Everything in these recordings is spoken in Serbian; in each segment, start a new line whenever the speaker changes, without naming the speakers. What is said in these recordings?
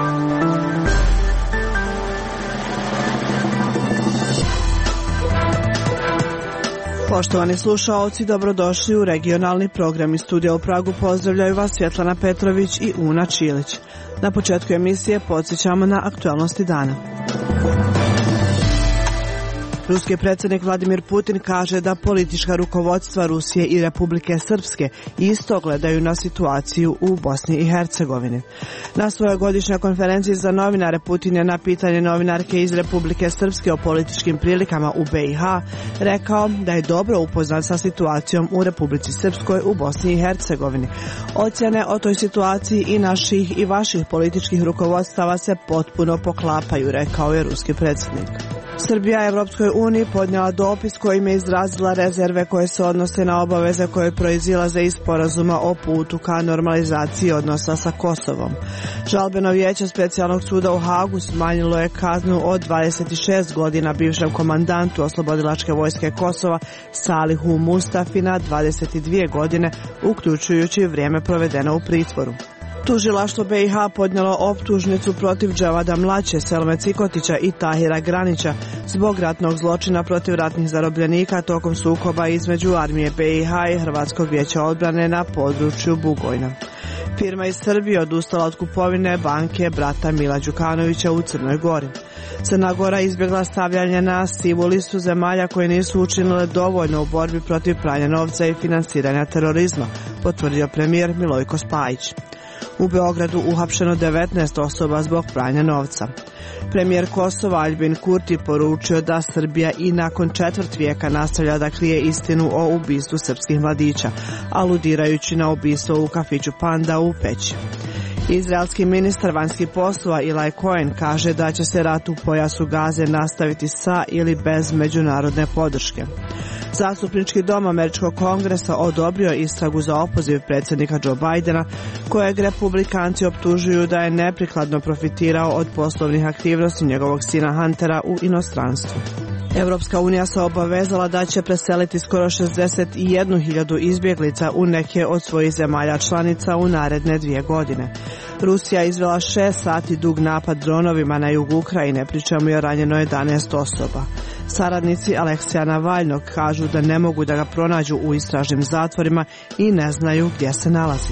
Poštovani slušaoci, dobrodošli u regionalni program. Iz studija u Pragu pozdravljaju vas Svjetlana Petrović i Una Čilić. Na početku emisije podsjećamo na aktualnosti dana. Ruski predsjednik Vladimir Putin kaže da politička rukovodstva Rusije i Republike Srpske isto gledaju na situaciju u Bosni i Hercegovini. Na svojoj godišnjoj konferenciji za novinare Putin je na pitanje novinarke iz Republike Srpske o političkim prilikama u BiH rekao da je dobro upoznat sa situacijom u Republici Srpskoj u Bosni i Hercegovini. Ocjene o toj situaciji i naših i vaših političkih rukovodstava se potpuno poklapaju, rekao je ruski predsjednik. Srbija Evropskoj uniji podnijela dopis kojim je izrazila rezerve koje se odnose na obaveze koje proizilaze iz sporazuma o putu ka normalizaciji odnosa sa Kosovom. Žalbeno vijeće Specijalnog suda u Hagu smanjilo je kaznu od 26 godina bivšem komandantu Oslobodilačke vojske Kosova Salihu Mustafi na 22 godine, uključujući vrijeme provedeno u pritvoru. Tužilaštvo BiH podnijelo optužnicu protiv Džavada Mlaće, Selme Cikotića i Tahira Granića zbog ratnog zločina protiv ratnih zarobljenika tokom sukoba između armije BiH i Hrvatskog vijeća odbrane na području Bugojna. Firma iz Srbije odustala od kupovine banke brata Mila Đukanovića u Crnoj Gori. Crna Gora izbjegla stavljanje na sivu listu zemalja koje nisu učinile dovoljno u borbi protiv pranja novca i finansiranja terorizma, potvrdio premijer Milojko Spajić. U Beogradu uhapšeno 19 osoba zbog pranja novca. Premijer Kosova Aljbin Kurti poručio da Srbija i nakon četvrt vijeka nastavlja da krije istinu o ubistvu srpskih mladića, aludirajući na ubistvo u kafiću Panda u Peći. Izraelski ministar vanjskih poslova Eli Cohen kaže da će se rat u pojasu Gaze nastaviti sa ili bez međunarodne podrške. Zastupnički dom Američkog kongresa odobrio istragu za opoziv predsjednika Joe Bidena, kojeg republikanci optužuju da je neprikladno profitirao od poslovnih aktivnosti njegovog sina Huntera u inostranstvu. Evropska unija se obavezala da će preseliti skoro 61.000 izbjeglica u neke od svojih zemalja članica u naredne 2 godine. Rusija izvela 6 sati dug napad dronovima na jugu Ukrajine, pri čemu je ranjeno 11 osoba. Saradnici Aleksija Navalnog kažu da ne mogu da ga pronađu u istražnim zatvorima i ne znaju gdje se nalazi.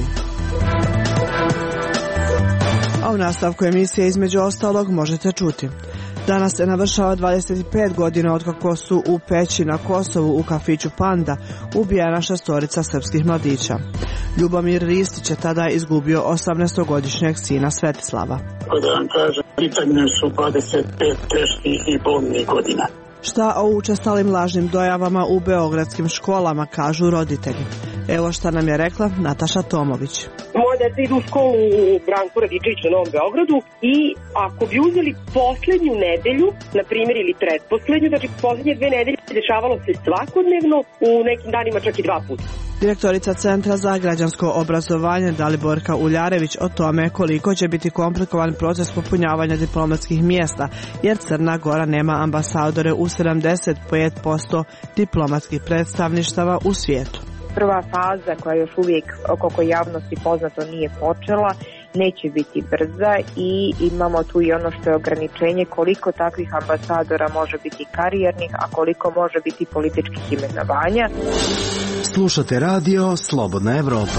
A u nastavku emisije između ostalog možete čuti. Danas se navršava 25 godina otkako su u Peći na Kosovu u kafiću Panda ubijena 6 srpskih mladića. Ljubomir Ristić je tada izgubio 18-godišnjeg sina Svetislava.
Da vam kažem, pitanje su 25 teških i bolnih godina.
Šta o učestalim lažnim dojavama u beogradskim školama kažu roditelji? Evo šta nam je rekla Nataša Tomović.
Moje dete idu u školu u Branku Radičevića u Novom Beogradu i ako bi uzeli poslednju nedelju, na primjer, ili pretposlednju, znači poslednje 2 nedelje dešavalo se svakodnevno, u nekim danima čak i 2 puta.
Direktorica Centra za građansko obrazovanje Daliborka Uljarević o tome koliko će biti komplikovan proces popunjavanja diplomatskih mjesta, jer Crna Gora nema ambasadore u 75% diplomatskih predstavništava u svijetu.
Prva faza koja još uvijek koliko javnosti poznato nije počela, neće biti brza i imamo tu i ono što je ograničenje koliko takvih ambasadora može biti karijernih, a koliko može biti političkih imenovanja.
Slušate radio Slobodna Evropa.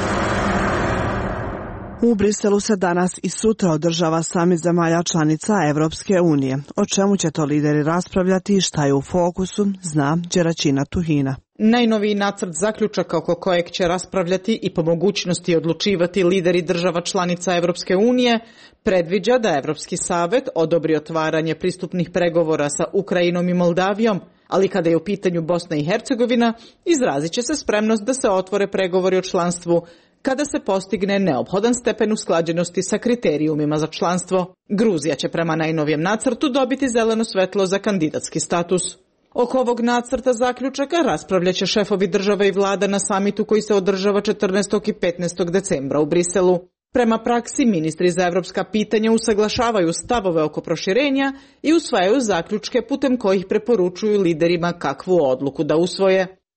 U Briselu se danas i sutra održava samit zemalja članica Evropske unije. O čemu će to lideri raspravljati i šta je u fokusu, zna Đeračina Tuhina.
Najnoviji nacrt zaključaka oko kojeg će raspravljati i po mogućnosti odlučivati lideri država članica Evropske unije predviđa da Evropski savet odobri otvaranje pristupnih pregovora sa Ukrajinom i Moldavijom, ali kada je u pitanju Bosna i Hercegovina, izrazit će se spremnost da se otvore pregovori o članstvu kada se postigne neophodan stepen usklađenosti sa kriterijumima za članstvo. Gruzija će prema najnovijem nacrtu dobiti zeleno svetlo za kandidatski status. Oko ovog nacrta zaključaka raspravljaće šefovi država i vlada na samitu koji se održava 14. i 15. decembra u Briselu. Prema praksi, ministri za evropska pitanja usaglašavaju stavove oko proširenja i usvajaju zaključke putem kojih preporučuju liderima kakvu odluku da usvoje.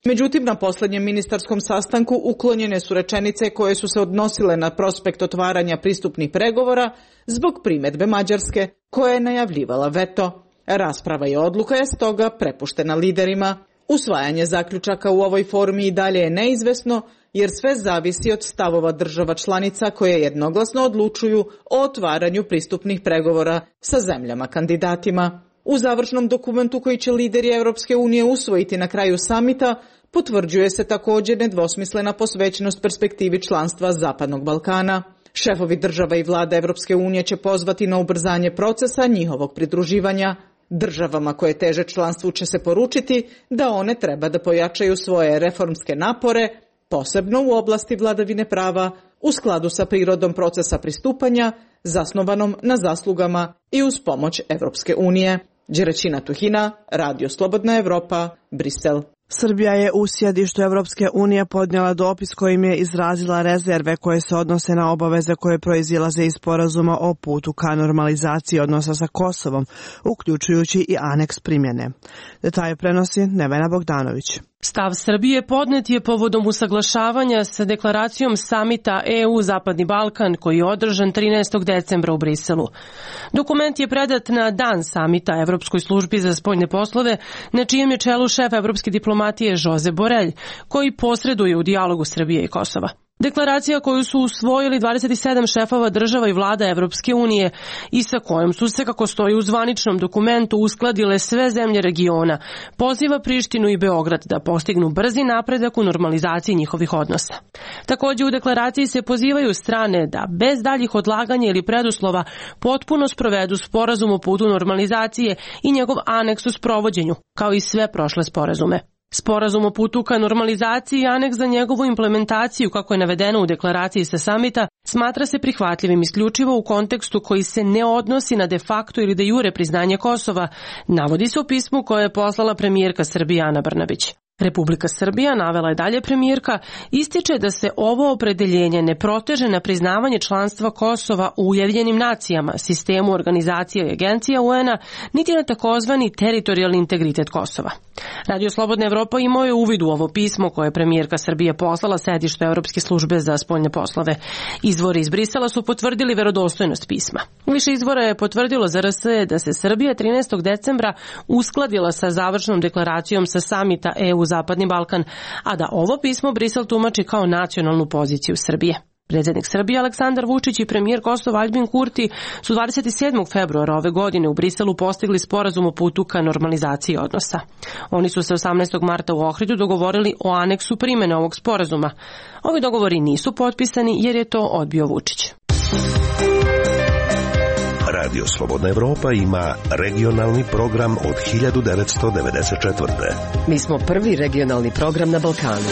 Međutim, na posljednjem ministarskom sastanku uklonjene su rečenice koje su se odnosile na prospekt otvaranja pristupnih pregovora zbog primjedbe Mađarske, koja je najavljivala veto. Rasprava i odluka je stoga prepuštena liderima. Usvajanje zaključaka u ovoj formi i dalje je neizvesno, jer sve zavisi od stavova država članica koje jednoglasno odlučuju o otvaranju pristupnih pregovora sa zemljama kandidatima. U završnom dokumentu koji će lideri Europske unije usvojiti na kraju samita, potvrđuje se također nedvosmislena posvećenost perspektivi članstva Zapadnog Balkana. Šefovi država i vlada Europske unije će pozvati na ubrzanje procesa njihovog pridruživanja. Državama koje teže članstvu će se poručiti da one treba da pojačaju svoje reformske napore, posebno u oblasti vladavine prava, u skladu sa prirodom procesa pristupanja, zasnovanom na zaslugama i uz pomoć Europske unije. Đerećina Tuhina, Radio Slobodna Evropa, Brisel.
Srbija je u sjedištu Evropske unije podnijela dopis kojim je izrazila rezerve koje se odnose na obaveze koje proizilaze iz sporazuma o putu ka normalizaciji odnosa sa Kosovom, uključujući i aneks primjene. Detalje prenosi Nevena Bogdanović.
Stav Srbije podnet je povodom usaglašavanja sa deklaracijom samita EU Zapadni Balkan koji je održan 13. decembra u Briselu. Dokument je predat na dan samita Evropskoj službi za spoljne poslove, na čijem je čelu šef evropske diplomatije Josep Borrell, koji posreduje u dijalogu Srbije i Kosova. Deklaracija koju su usvojili 27 šefova država i vlada Evropske unije i sa kojom su se, kako stoji u zvaničnom dokumentu, uskladile sve zemlje regiona, poziva Prištinu i Beograd da postignu brzi napredak u normalizaciji njihovih odnosa. Također u deklaraciji se pozivaju strane da bez daljih odlaganja ili preduslova potpuno sprovedu sporazum o putu normalizacije i njegov aneks u sprovođenju, kao i sve prošle sporazume. Sporazum o putu ka normalizaciji i aneks za njegovu implementaciju, kako je navedeno u deklaraciji sa samita, smatra se prihvatljivim isključivo u kontekstu koji se ne odnosi na de facto ili de jure priznanje Kosova, navodi se u pismu koje je poslala premijerka Srbije Ana Brnabić. Republika Srbija, navela je dalje premijerka, ističe da se ovo opredeljenje ne proteže na priznavanje članstva Kosova u Ujedinjenim nacijama, sistemu organizacija i agencija UN-a, niti na takozvani teritorijalni integritet Kosova. Radio Slobodna Evropa imao je uvid u ovo pismo koje je premijerka Srbije poslala sedištu Evropske službe za spoljne poslove. Izvori iz Brisela su potvrdili verodostojnost pisma. Više izvora je potvrdilo za RS da se Srbija 13. decembra uskladila sa završnom deklaracijom sa samita EU Zapadni Balkan, a da ovo pismo Brisel tumači kao nacionalnu poziciju Srbije. Predsjednik Srbije Aleksandar Vučić i premijer Kosova Aljbin Kurti su 27. februara ove godine u Briselu postigli sporazum o putu ka normalizaciji odnosa. Oni su se 18. marta u Ohridu dogovorili o aneksu primjene ovog sporazuma. Ovi dogovori nisu potpisani jer je to odbio Vučić.
Radio Slobodna Evropa ima regionalni program od 1994.
Mi smo prvi regionalni program na Balkanu.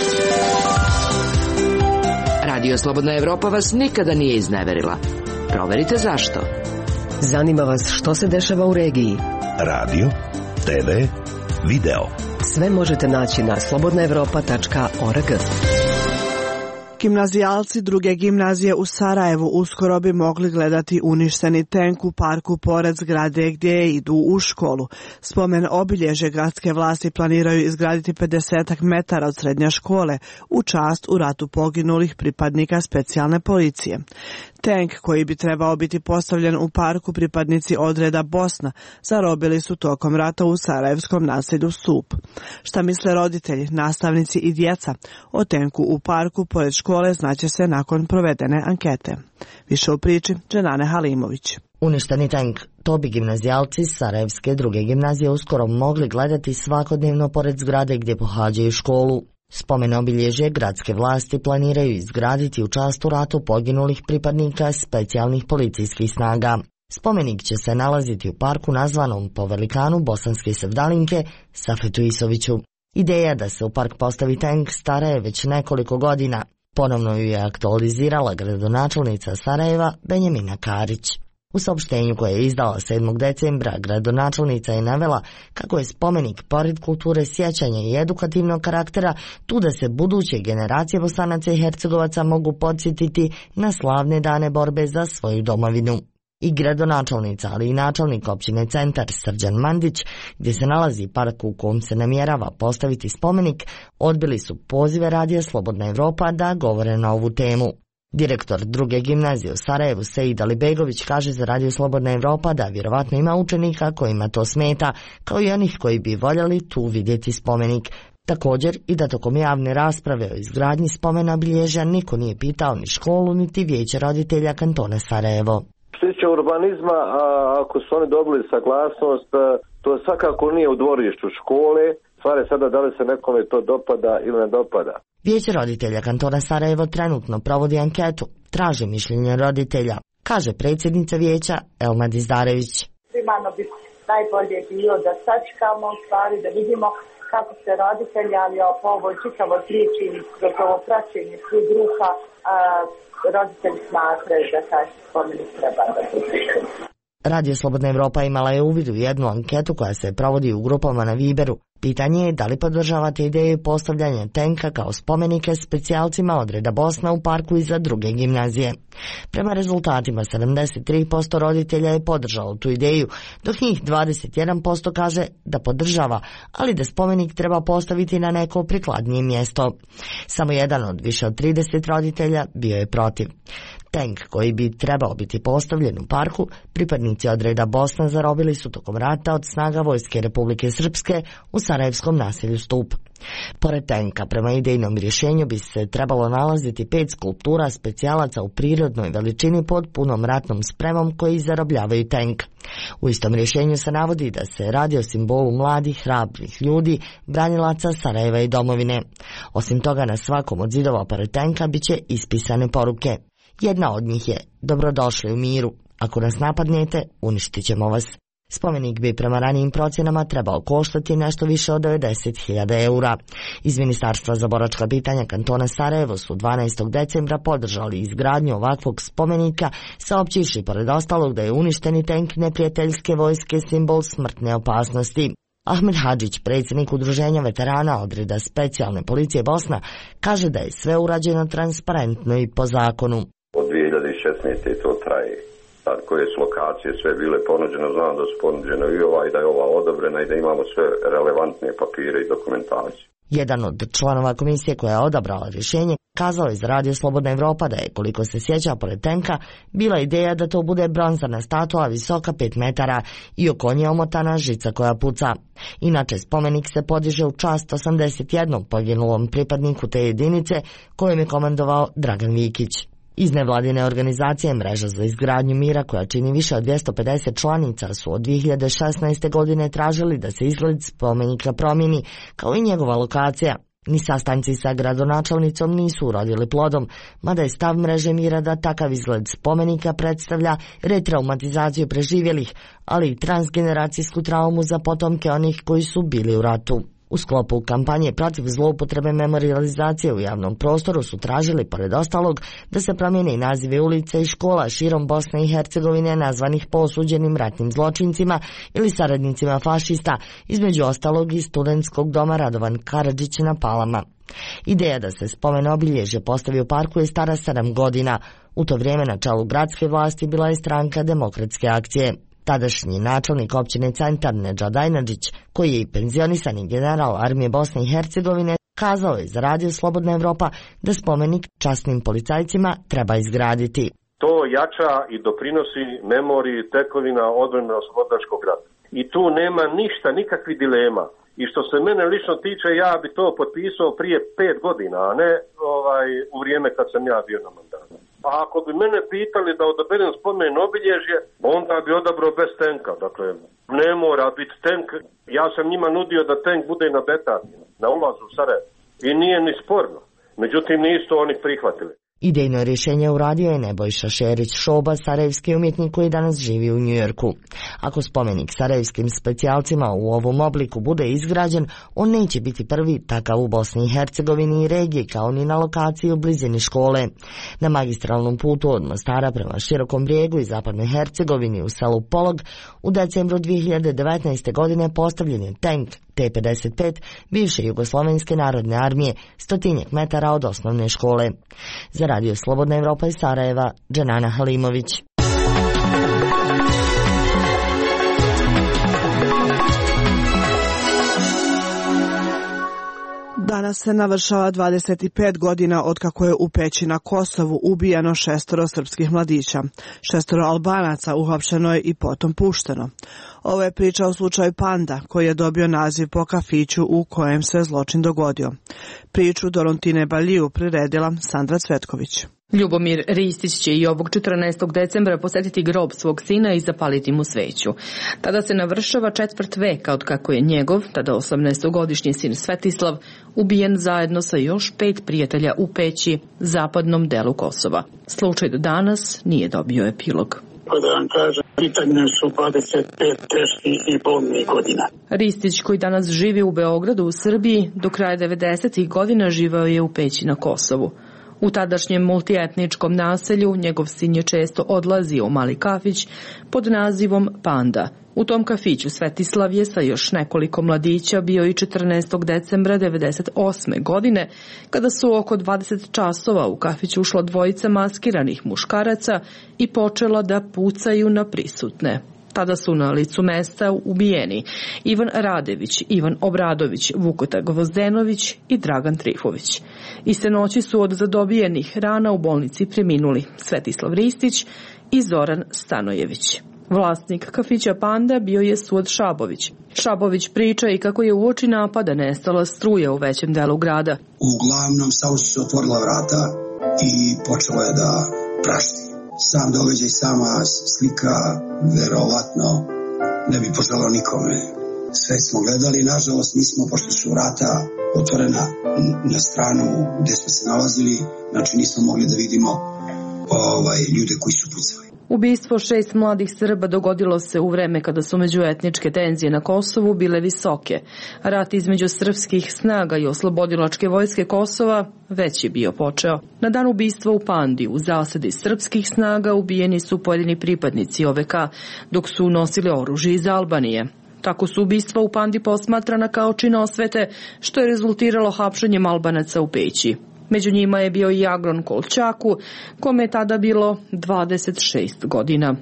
Radio Slobodna Evropa vas nikada nije izneverila. Proverite zašto. Zanima vas što se dešava u regiji.
Radio, TV, video.
Sve možete naći na slobodnaevropa.org.
Gimnazijalci druge gimnazije u Sarajevu uskoro bi mogli gledati uništeni tenk u parku pored zgrade gdje idu u školu. Spomen obilježje gradske vlasti planiraju izgraditi 50 metara od srednje škole u čast u ratu poginulih pripadnika specijalne policije. Tenk koji bi trebao biti postavljen u parku pripadnici odreda Bosna zarobili su tokom rata u sarajevskom naselju Sup. Šta misle roditelji, nastavnici i djeca o tenku u parku pored škole znaće se nakon provedene ankete. Više u priči Dženane Halimović.
Uništeni tank, to bi gimnazijalci Sarajevske druge gimnazije uskoro mogli gledati svakodnevno pored zgrade gdje pohađaju školu. Spomen obilježje gradske vlasti planiraju izgraditi u čast u ratu poginulih pripadnika specijalnih policijskih snaga. Spomenik će se nalaziti u parku nazvanom po velikanu bosanske sevdalinke Safetu Isoviću. Ideja da se u park postavi tank stara je već nekoliko godina. Ponovno ju je aktualizirala gradonačelnica Sarajeva Benjamina Karić. U saopštenju koje je izdala 7. decembra gradonačelnica je navela kako je spomenik pored kulture sjećanja i edukativnog karaktera tu da se buduće generacije Bosanaca i Hercegovaca mogu podsjetiti na slavne dane borbe za svoju domovinu. I gradonačelnica, ali i načelnik općine Centar Srđan Mandić, gdje se nalazi park u kom se namjerava postaviti spomenik, odbili su pozive Radija Slobodna Evropa da govore na ovu temu. Direktor druge gimnazije u Sarajevu Sejid Alibegović kaže za Radio Slobodna Evropa da vjerovatno ima učenika kojima to smeta, kao i onih koji bi voljeli tu vidjeti spomenik. Također i da tokom javne rasprave o izgradnji spomena obilježja niko nije pitao ni školu niti vijeće roditelja kantona Sarajevo.
Što se tiče urbanizma, ako su oni dobili saglasnost, to svakako nije u dvorištu škole. Stvar je sada da li se nekome to dopada ili ne dopada.
Vijeće roditelja kantona Sarajevo trenutno provodi anketu, traži mišljenje roditelja, kaže predsjednica vijeća Elma Dizdarević.
Primarno bi najbolje bilo da sačekamo stvari, da vidimo kako se roditelji, ali po ovoj čitavoj priči i kroz ovo praćenje svih grupa, roditelji smatraju da taj spomenik treba da se.
Radio Slobodna Evropa imala je uvid u jednu anketu koja se provodi u grupama na Viberu. Pitanje je da li podržavate ideju postavljanja tenka kao spomenike specijalcima od Reda Bosna u parku iza druge gimnazije. Prema rezultatima 73% roditelja je podržalo tu ideju, dok njih 21% kaže da podržava, ali da spomenik treba postaviti na neko prikladnije mjesto. Samo jedan od više od 30 roditelja bio je protiv. Tank koji bi trebao biti postavljen u parku, pripadnici od Reda Bosna zarobili su tokom rata od snaga Vojske Republike Srpske u sarajevskom naselju Stup. Pored tenka, prema idejnom rješenju bi se trebalo nalaziti 5 skulptura specijalaca u prirodnoj veličini pod punom ratnom spremom koji zarobljavaju tank. U istom rješenju se navodi da se radi o simbolu mladih, hrabrih ljudi, branilaca Sarajeva i domovine. Osim toga, na svakom od zidova pored tenka bit će ispisane poruke. Jedna od njih je: dobrodošli u miru, ako nas napadnete, uništit ćemo vas. Spomenik bi prema ranijim procjenama trebao koštati nešto više od 90.000 eura. Iz Ministarstva za boračka pitanja kantona Sarajevo su 12. decembra podržali izgradnju ovakvog spomenika, saopćivši pored ostalog da je uništeni tenk neprijateljske vojske simbol smrtne opasnosti. Ahmed Hadžić, predsjednik udruženja veterana odreda specijalne policije Bosna, kaže da je sve urađeno transparentno i po zakonu.
Od 2016. to traje. Sad koje su lokacije sve bile ponuđene, znam da su ponuđene i da je ova odobrena i da imamo sve relevantne papire i dokumentaciju.
Jedan od članova komisije koja je odabrala rješenje kazao je za Radio Slobodna Evropa da je, koliko se sjeća, pored tenka bila ideja da to bude bronzana statua visoka 5 metara i oko nje omotana žica koja puca. Inače, spomenik se podiže u čast 81. poginulom pripadniku te jedinice kojom je komandovao Dragan Vikić. Iz nevladine organizacije Mreža za izgradnju mira, koja čini više od 250 članica, su od 2016. godine tražili da se izgled spomenika promijeni, kao i njegova lokacija. Ni sastanci sa gradonačelnicom nisu urodili plodom, mada je stav Mreže mira da takav izgled spomenika predstavlja retraumatizaciju preživjelih, ali i transgeneracijsku traumu za potomke onih koji su bili u ratu. U sklopu kampanje protiv zloupotrebe memorijalizacije u javnom prostoru su tražili, pored ostalog, da se promijene nazive ulice i škola širom Bosne i Hercegovine nazvanih po osuđenim ratnim zločincima ili saradnicima fašista, između ostalog i studentskog doma Radovan Karadžić na Palama. Ideja da se spomen obilježje postavi u parku je stara 7 godina. U to vrijeme na čelu gradske vlasti bila je stranka Demokratske akcije. Tadašnji načelnik općine Centar Nedžad Ajnadžić, koji je i penzionisani general armije Bosne i Hercegovine, kazao je za Radio Slobodna Evropa da spomenik časnim policajcima treba izgraditi.
To jača i doprinosi memoriji tekovina odbrane oslobodilačkog rata. I tu nema ništa, nikakvih dilema. I što se mene lično tiče, ja bi to potpisao prije 5 godina, a ne u vrijeme kad sam ja bio na mandatu. A ako bi mene pitali da odaberem spomen obilježje, onda bi odabrao bez tenka. Dakle, ne mora biti tenk. Ja sam njima nudio da tenk bude na Betarni, na ulazu u Sarajevo. I nije ni sporno. Međutim, nisu oni prihvatili.
Idejno rješenje uradio je Nebojša Šerić Šoba, sarajevski umjetnik koji danas živi u Njujorku. Ako spomenik sarajevskim specijalcima u ovom obliku bude izgrađen, on neće biti prvi takav u Bosni i Hercegovini i regiji, kao ni na lokaciji u blizini škole. Na magistralnom putu od Mostara prema Širokom Brijegu i zapadnoj Hercegovini u selu Polog u decembru 2019. godine postavljen je tank T-55 bivše Jugoslovenske narodne armije, 100 metara od osnovne škole. Za Radio Slobodna Evropa iz Sarajeva, Dženana Halimović.
Danas se navršava 25 godina otkako je u Peći na Kosovu ubijeno 6 srpskih mladića. 6 Albanaca uhapšeno je i potom pušteno. Ovo je priča o slučaju Panda, koji je dobio naziv po kafiću u kojem se zločin dogodio. Priču Dorontine Baliju priredila Sandra Cvetković.
Ljubomir Ristić će i ovog 14. decembra posetiti grob svog sina i zapaliti mu sveću. Tada se navršava 1/4 veka od kako je njegov, tada 18-godišnji sin Svetislav, ubijen zajedno sa još 5 prijatelja u Peći, zapadnom delu Kosova. Slučaj do danas nije dobio epilog.
Da vam kažem, pitanje su 25 teških i bolnih godina.
Ristić, koji danas živi u Beogradu u Srbiji, do kraja 90. godina živao je u Peći na Kosovu. U tadašnjem multietničkom naselju njegov sin je često odlazio u mali kafić pod nazivom Panda. U tom kafiću Svetislav je sa još nekoliko mladića bio i 14. decembra 1998. godine, kada su oko 20 časova u kafić ušla 2 maskiranih muškaraca i počela da pucaju na prisutne. Tada su na licu mesta ubijeni Ivan Radević, Ivan Obradović, Vukota Gvozdenović i Dragan Trifović. Iste noći su od zadobijenih rana u bolnici preminuli Svetislav Ristić i Zoran Stanojević. Vlasnik kafića Panda bio je Suad Šabović. Šabović priča i kako je uoči napada nestala struja u većem delu grada.
Uglavnom samo su se otvorila vrata i počelo je da prašti. Sam događaj, sama slika, verovatno ne bi poželao nikome. Sve smo gledali, nažalost nismo, pošto su vrata otvorena na stranu gde smo se nalazili, znači nismo mogli da vidimo ljude koji su pucali.
Ubistvo 6 mladih Srba dogodilo se u vreme kada su međuetničke tenzije na Kosovu bile visoke. Rat između srpskih snaga i oslobodilačke vojske Kosova već je bio počeo. Na dan ubistva u Pandi u zasedi srpskih snaga ubijeni su pojedini pripadnici OVK, dok su nosili oružje iz Albanije. Tako su ubistva u Pandi posmatrana kao čin osvete, što je rezultiralo hapšenjem Albanaca u Peći. Među njima je bio i Agron Kolčaku, kome je tada bilo 26 godina.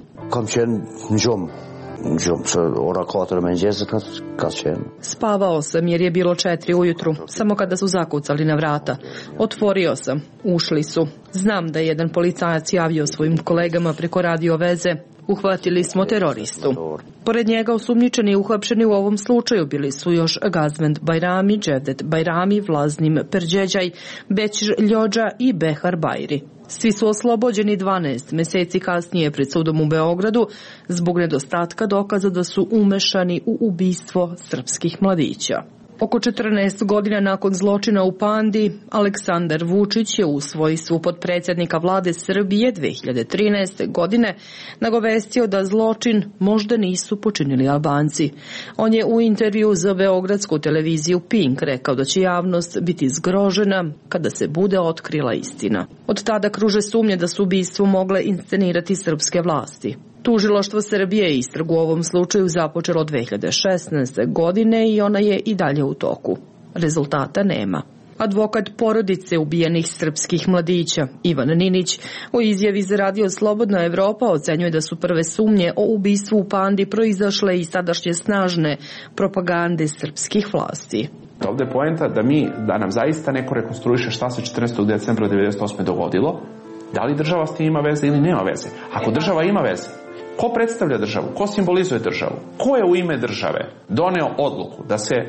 Spavao sam jer je bilo 4 ujutru, samo kada su zakucali na vrata. Otvorio sam, ušli su. Znam da je jedan policajac javio svojim kolegama preko radio veze. Uhvatili smo teroristu. Pored njega osumnjičeni i uhapšeni u ovom slučaju bili su još Gazvend Bajrami, Dževdet Bajrami, Vlaznim Perđeđaj, Bećir Ljođa i Behar Bajri. Svi su oslobođeni 12 meseci kasnije pred sudom u Beogradu zbog nedostatka dokaza da su umešani u ubistvo srpskih mladića. Oko 14 godina nakon zločina u Pandi, Aleksandar Vučić je u svojstvu potpredsjednika vlade Srbije 2013. godine nagovestio da zločin možda nisu počinili Albanci. On je u intervju za beogradsku televiziju Pink rekao da će javnost biti zgrožena kada se bude otkrila istina. Od tada kruže sumnje da su ubistvo mogle inscenirati srpske vlasti. Tužilaštvo Srbije je istragu u ovom slučaju započelo 2016. godine i ona je i dalje u toku. Rezultata nema. Advokat porodice ubijenih srpskih mladića, Ivan Ninić, u izjavi za radio Slobodna Evropa ocenjuje da su prve sumnje o ubistvu u Pandi proizašle iz sadašnje snažne propagande srpskih vlasti.
Ovde je poenta da nam zaista neko rekonstruiše šta se 14. decembra 1998. dogodilo, da li država s tim ima veze ili nema veze. Ako država ima veze, ko predstavlja državu? Ko simbolizuje državu? Ko je u ime države doneo odluku da se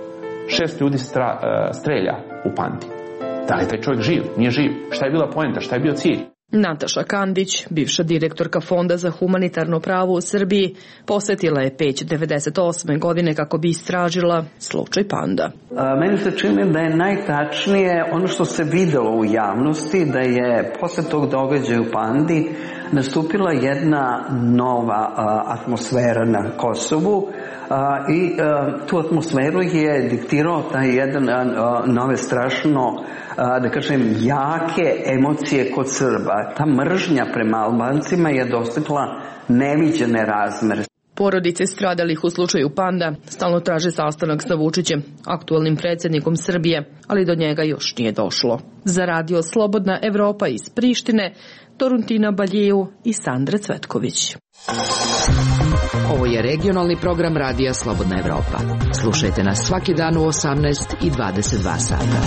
6 ljudi strelja u Pandi? Da li je taj čovjek živ? Nije živ? Šta je bila poenta? Šta je bio cilj?
Nataša Kandić, bivša direktorka Fonda za humanitarno pravo u Srbiji, posetila je Peć 98. godine kako bi istražila slučaj Panda.
Meni se čini da je najtačnije ono što se videlo u javnosti, da je posle tog događaja u Pandi nastupila jedna nova atmosfera na Kosovu i tu atmosferu je diktirao taj jedan nove strašno, da kažem, jake emocije kod Srba. Ta mržnja prema Albancima je dostigla neviđene razmere.
Porodice stradalih u slučaju Panda stalno traže sastanak sa Vučićem, aktualnim predsjednikom Srbije, ali do njega još nije došlo. Za radio Slobodna Evropa iz Prištine, Dorontine Baliju i Sandra Cvetković.
Ovo je regionalni program Radija Slobodna Evropa. Slušajte nas svaki dan u 18 i 22 sata.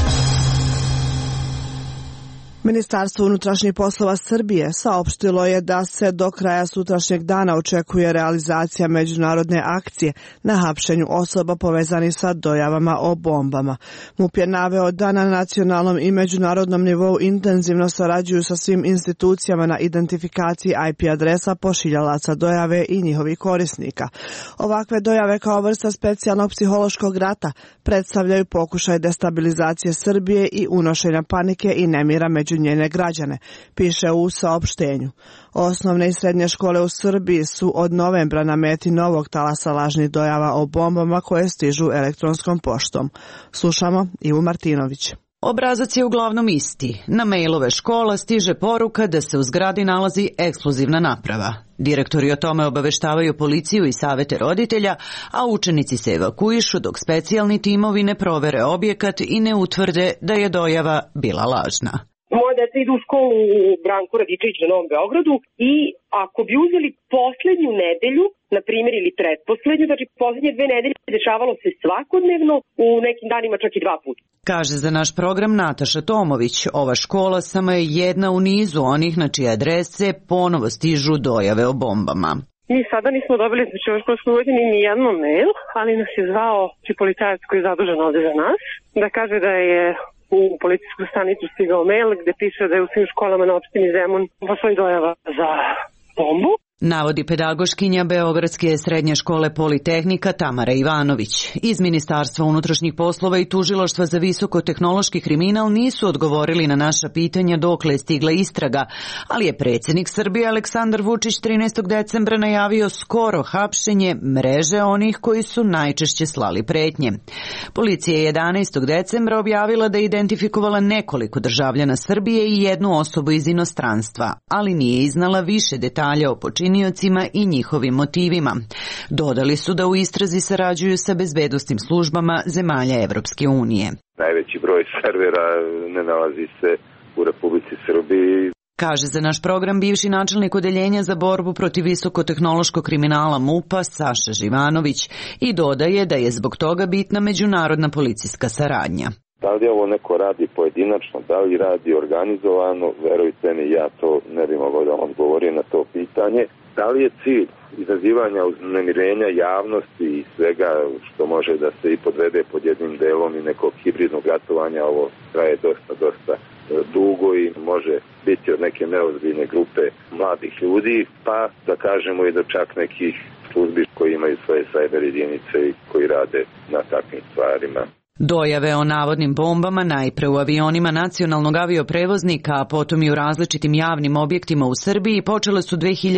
Ministarstvo unutrašnjih poslova Srbije saopštilo je da se do kraja sutrašnjeg dana očekuje realizacija međunarodne akcije na hapšenju osoba povezanih sa dojavama o bombama. MUP je naveo da na nacionalnom i međunarodnom nivou intenzivno sarađuju sa svim institucijama na identifikaciji IP adresa pošiljalaca dojave i njihovih korisnika. Ovakve dojave kao vrsta specijalnog psihološkog rata predstavljaju pokušaj destabilizacije Srbije i unošenja panike i nemira među njene građane, piše u saopštenju. Osnovne i srednje škole u Srbiji su od novembra na meti novog talasa lažnih dojava o bombama koje stižu elektronskom poštom. Slušamo Ivu Martinović.
Obrazac je uglavnom isti. Na mailove škola stiže poruka da se u zgradi nalazi eksplozivna naprava. Direktori o tome obaveštavaju policiju i savete roditelja, a učenici se evakuišu dok specijalni timovi ne provere objekat i ne utvrde da je dojava bila lažna.
Moje deca idu u školu u Branku Radičević na Novom Beogradu i ako bi uzeli poslednju nedelju, na primjer, ili pretposlednju, znači poslednje 2 nedelje dešavalo se svakodnevno, u nekim danima čak i 2 puta.
Kaže za naš program Nataša Tomović, ova škola samo je jedna u nizu onih na čije adrese ponovo stižu dojave o bombama.
Mi sada nismo dobili u školskoj godini ni jedno mail, ali nas je zvao policajac koji je zadužen ovde za nas, da kaže da je u policijsku stanicu stigao mail gde piše da je u svim školama na opštini Zemun postoji dojava za bombu.
Navodi pedagoškinja Beogradske srednje škole Politehnika Tamara Ivanović. Iz Ministarstva unutrašnjih poslova i Tužilaštva za visokotehnološki kriminal nisu odgovorili na naša pitanja dokle je stigla istraga, ali je predsjednik Srbije Aleksandar Vučić 13. decembra najavio skoro hapšenje mreže onih koji su najčešće slali pretnje. Policija je 11. decembra objavila da je identifikovala nekoliko državljana Srbije i jednu osobu iz inostranstva, ali nije iznala više detalja o počinjenicu i njihovim motivima. Dodali su da u istrazi sarađuju sa bezbednosnim službama zemalja Evropske unije.
Najveći broj servera ne nalazi se u Republici Srbiji.
Kaže za naš program bivši načelnik odeljenja za borbu protiv visokotehnološkog kriminala MUP-a Saša Živanović i dodaje da je zbog toga bitna međunarodna policijska saradnja.
Da li ovo neko radi pojedinačno, da li radi organizovano, verujte mi, ja to ne bi mogao da vam odgovorim na to pitanje. Da li je cilj izazivanja uznemirenja javnosti i svega što može da se i podvede pod jednim delom i nekog hibridnog ratovanja, ovo traje dosta dugo i može biti od neke neozbiljne grupe mladih ljudi, pa da kažemo i do čak nekih službi koji imaju svoje cyber jedinice i koji rade na takvim stvarima.
Dojave o navodnim bombama najpre u avionima nacionalnog avioprevoznika, a potom i u različitim javnim objektima u Srbiji počele su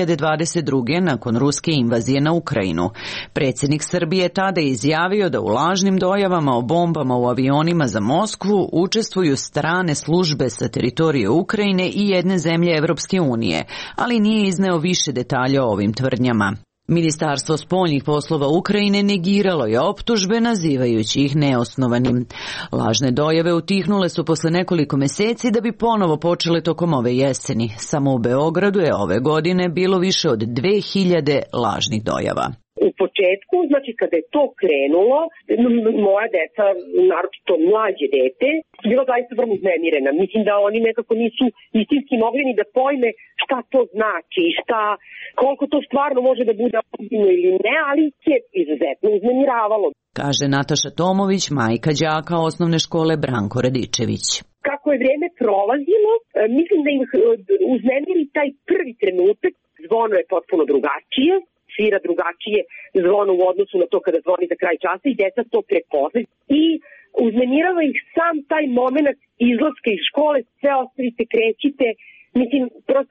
2022. nakon ruske invazije na Ukrajinu. Predsjednik Srbije tada je izjavio da u lažnim dojavama o bombama u avionima za Moskvu učestvuju strane službe sa teritorije Ukrajine i jedne zemlje Evropske unije, ali nije izneo više detalja o ovim tvrdnjama. Ministarstvo spoljnih poslova Ukrajine negiralo je optužbe nazivajući ih neosnovanim. Lažne dojave utihnule su posle nekoliko meseci da bi ponovo počele tokom ove jeseni. Samo u Beogradu je ove godine bilo više od 2000 lažnih dojava.
U početku, znači kada je to krenulo, moja deca, naročito mlađe dete, bila zaista vrlo uznemirena. Mislim da oni nekako nisu istinski mogli ni da pojme šta to znači i koliko to stvarno može da bude ozbiljno ili ne, ali je izuzetno uznemiravalo.
Kaže Nataša Tomović, majka đaka osnovne škole Branko Radičević.
Kako je vrijeme prolazilo, mislim da ih uznemiri taj prvi trenutak, zvono je potpuno drugačije, svira drugačije zvono u odnosu na to kada zvoni za kraj časa i deca to prepoznaju i uznemirava ih sam taj moment izlaska iz škole, sve ostavite, krećite, mislim, prosto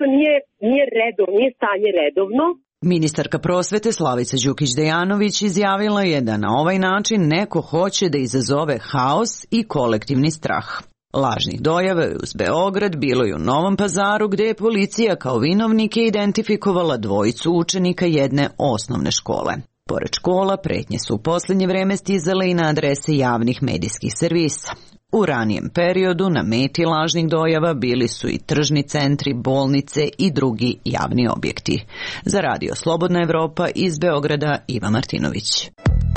nije stanje redovno.
Ministarka prosvete Slavica Đukić-Dejanović izjavila je da na ovaj način neko hoće da izazove haos i kolektivni strah. Lažnih dojava uz Beograd bilo je u Novom Pazaru gde je policija kao vinovnike identifikovala dvojicu učenika jedne osnovne škole. Pored škola, pretnje su u posljednje vreme stizale i na adrese javnih medijskih servisa. U ranijem periodu na meti lažnih dojava bili su i tržni centri, bolnice i drugi javni objekti. Za Radio Slobodna Evropa iz Beograda Iva Martinović.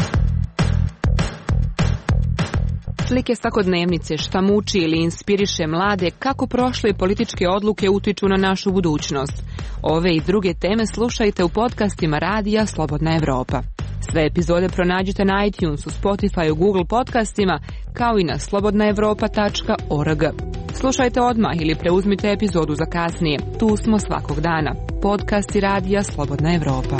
Slike svakodnevnice, šta muči ili inspiriše mlade, kako prošle političke odluke utiču na našu budućnost. Ove i druge teme slušajte u podcastima Radija Slobodna Evropa. Sve epizode pronađite na iTunesu, Spotify, Google podcastima, kao i na slobodnaevropa.org. Slušajte odmah ili preuzmite epizodu za kasnije. Tu smo svakog dana. Podcasti Radija Slobodna Evropa.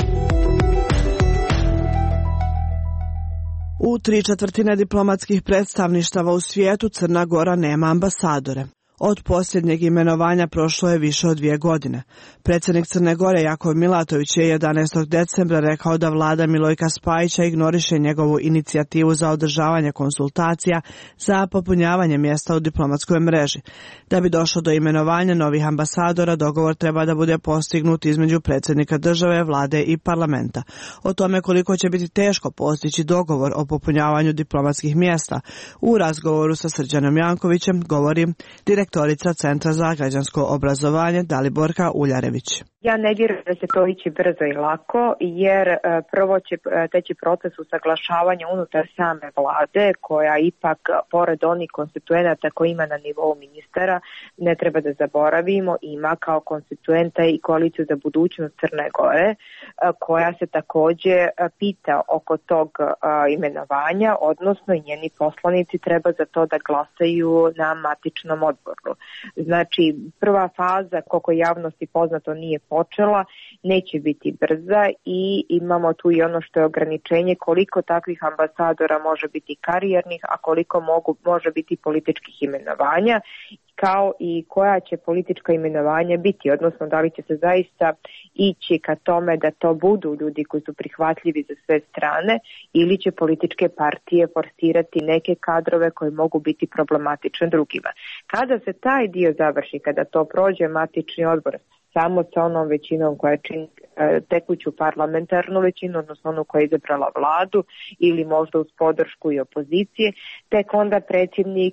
U 3/4 diplomatskih predstavništava u svijetu Crna Gora nema ambasadore. Od posljednjeg imenovanja prošlo je više od 2 godine. Predsjednik Crne Gore Jakov Milatović je 11. decembra rekao da vlada Milojka Spajića ignoriše njegovu inicijativu za održavanje konsultacija za popunjavanje mjesta u diplomatskoj mreži. Da bi došlo do imenovanja novih ambasadora, dogovor treba da bude postignut između predsjednika države, vlade i parlamenta. O tome koliko će biti teško postići dogovor o popunjavanju diplomatskih mjesta, u razgovoru sa Srđanom Jankovićem govori direktorica Centra za građansko obrazovanje Daliborka Uljarević.
Ja ne vjerujem da će to ići brzo i lako, jer prvo će teći proces usaglašavanja unutar same vlade, koja ipak, pored onih konstituenata koji ima na nivou ministara, ne treba da zaboravimo, ima kao konstituenta i koaliciju za budućnost Crne Gore, koja se također pita oko tog imenovanja, odnosno i njeni poslanici treba za to da glasaju na matičnom odboru. Znači, prva faza, koliko javnosti poznato nije počela, neće biti brza i imamo tu i ono što je ograničenje koliko takvih ambasadora može biti karijernih, a koliko može biti političkih imenovanja, kao i koja će politička imenovanja biti, odnosno da li će se zaista ići ka tome da to budu ljudi koji su prihvatljivi za sve strane ili će političke partije forsirati neke kadrove koji mogu biti problematične drugima. Kada se taj dio završi, kada to prođe matični odbor samo sa onom većinom koja čini tekuću parlamentarnu većinu, odnosno onu koja je izabrala vladu ili možda uz podršku i opozicije, tek onda predsjednik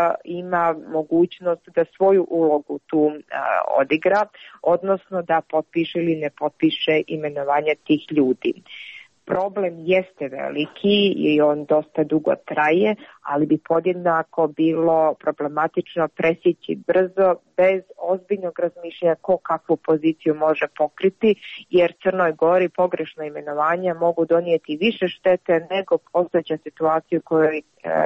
ima mogućnost da svoju ulogu tu odigra, odnosno da potpiše ili ne potpiše imenovanje tih ljudi. Problem jeste veliki i on dosta dugo traje, ali bi podjednako bilo problematično presjeći brzo bez ozbiljnog razmišljanja ko kakvu poziciju može pokriti, jer Crnoj Gori pogrešna imenovanja mogu donijeti više štete nego postojeća situacija u kojoj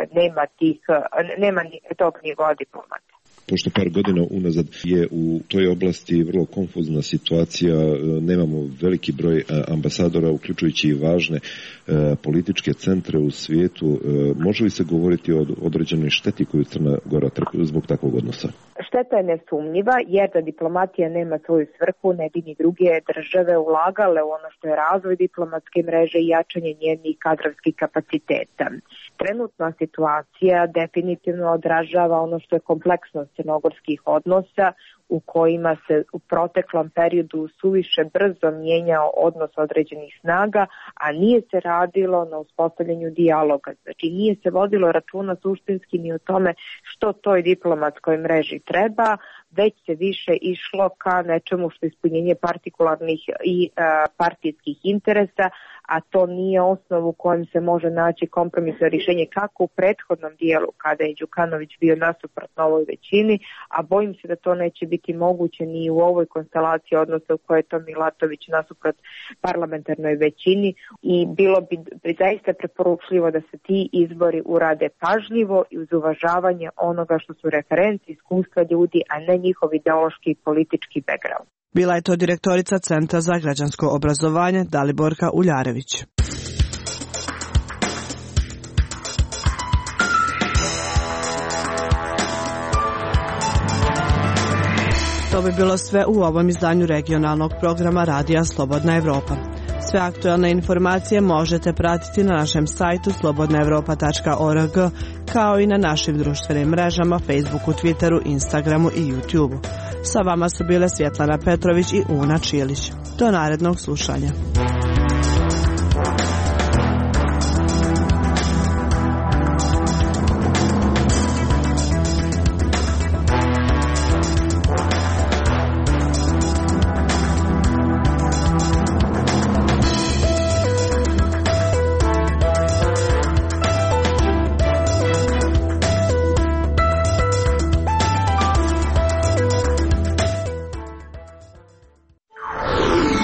nema tog nivoa diplomata.
Pošto par godina unazad je u toj oblasti vrlo konfuzna situacija, nemamo veliki broj ambasadora, uključujući i važne političke centre u svijetu, može li se govoriti o određenoj šteti koju Crna Gora trpi zbog takvog odnosa?
Šteta je nesumnjiva, jer da diplomatija nema svoju svrhu, ne bi ni druge države ulagale u ono što je razvoj diplomatske mreže i jačanje njenih kadrovskih kapaciteta. Trenutna situacija definitivno odražava ono što je kompleksnost crnogorskih odnosa, u kojima se u proteklom periodu suviše brzo mijenjao odnos određenih snaga, a nije se radilo na uspostavljanju dijaloga. Znači nije se vodilo računa suštinski ni o tome što toj diplomatskoj mreži treba, već se više išlo ka nečemu što je ispunjenje partikularnih i partijskih interesa, a to nije osnov u kojem se može naći kompromisno rješenje kako u prethodnom dijelu kada je Đukanović bio nasuprot novoj većini, a bojim se da to neće biti moguće ni u ovoj konstelaciji odnosa u kojoj je to Milatović nasuprot parlamentarnoj većini, i bilo bi zaista preporučljivo da se ti izbori urade pažljivo i uz uvažavanje onoga što su referenci, iskustva ljudi, a ne njihov ideološki i politički background.
Bila je to direktorica Centra za građansko obrazovanje Daliborka Uljarević. To bi bilo sve u ovom izdanju regionalnog programa Radija Slobodna Evropa. Sve aktualne informacije možete pratiti na našem sajtu slobodnaevropa.org, kao i na našim društvenim mrežama Facebooku, Twitteru, Instagramu i YouTubeu. Sa vama su bile Svjetlana Petrović i Una Čilić. Do narednog slušanja.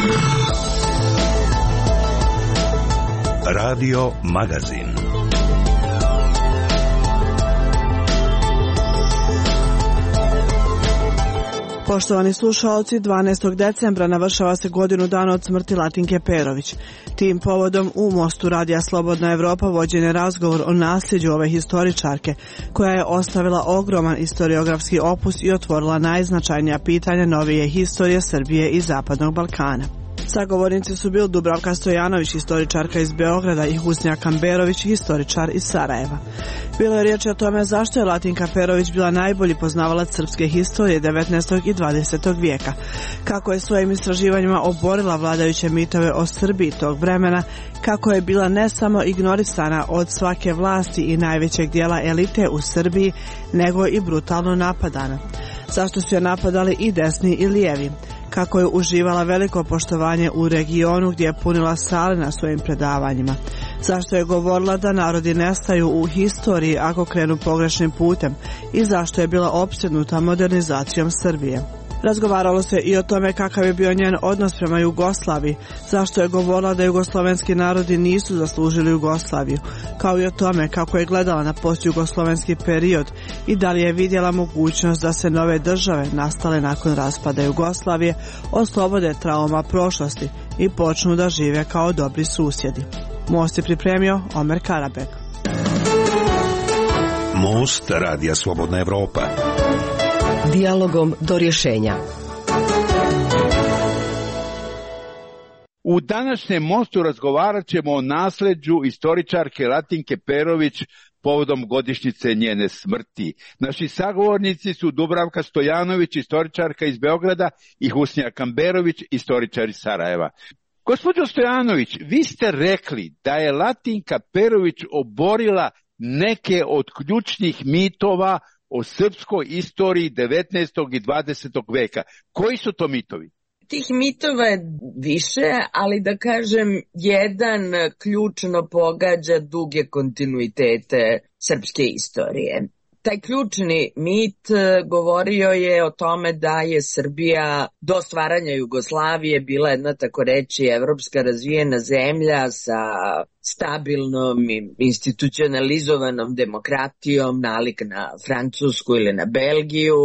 Radio Magazin.
Poštovani slušalci, 12. decembra navršava se godinu dana od smrti Latinke Perović. Tim povodom u Mostu Radija Slobodna Evropa vođen je razgovor o nasljeđu ove historičarke, koja je ostavila ogroman historiografski opus i otvorila najznačajnija pitanja novije historije Srbije i Zapadnog Balkana. Sagovornici su bili Dubravka Stojanović, historičarka iz Beograda, i Husnija Kamberović, historičar iz Sarajeva. Bilo je riječ o tome zašto je Latinka Perović bila najbolji poznavalac srpske historije 19. i 20. vijeka, kako je svojim istraživanjima oborila vladajuće mitove o Srbiji tog vremena, kako je bila ne samo ignorisana od svake vlasti i najvećeg dijela elite u Srbiji, nego i brutalno napadana. Zašto su je napadali i desni i lijevi, kako je uživala veliko poštovanje u regionu gdje je punila sale na svojim predavanjima, zašto je govorila da narodi nestaju u historiji ako krenu pogrešnim putem i zašto je bila opsjednuta modernizacijom Srbije. Razgovaralo se i o tome kakav je bio njen odnos prema Jugoslaviji, zašto je govorila da jugoslovenski narodi nisu zaslužili Jugoslaviju, kao i o tome kako je gledala na postjugoslovenski period i da li je vidjela mogućnost da se nove države nastale nakon raspada Jugoslavije oslobode trauma prošlosti i počnu da žive kao dobri susjedi. Most je pripremio Omer Karabek.
Most Radija Slobodna Evropa.
Dijalogom do rješenja.
U današnjem mostu razgovarat ćemo o nasljeđu historičarke Latinke Perović povodom godišnjice njene smrti. Naši sagovornici su Dubravka Stojanović, historičarka iz Beograda, i Husnija Kamberović, historičar iz Sarajeva. Gospođo Stojanović, vi ste rekli da je Latinka Perović oborila neke od ključnih mitova o srpskoj istoriji 19. i 20. veka. Koji su to mitovi?
Tih mitova je više, ali da kažem, jedan ključno pogađa duge kontinuitete srpske istorije. Taj ključni mit govorio je o tome da je Srbija do stvaranja Jugoslavije bila jedna, tako reći, evropska razvijena zemlja sa stabilnom i institucionalizovanom demokratijom, nalik na Francusku ili na Belgiju,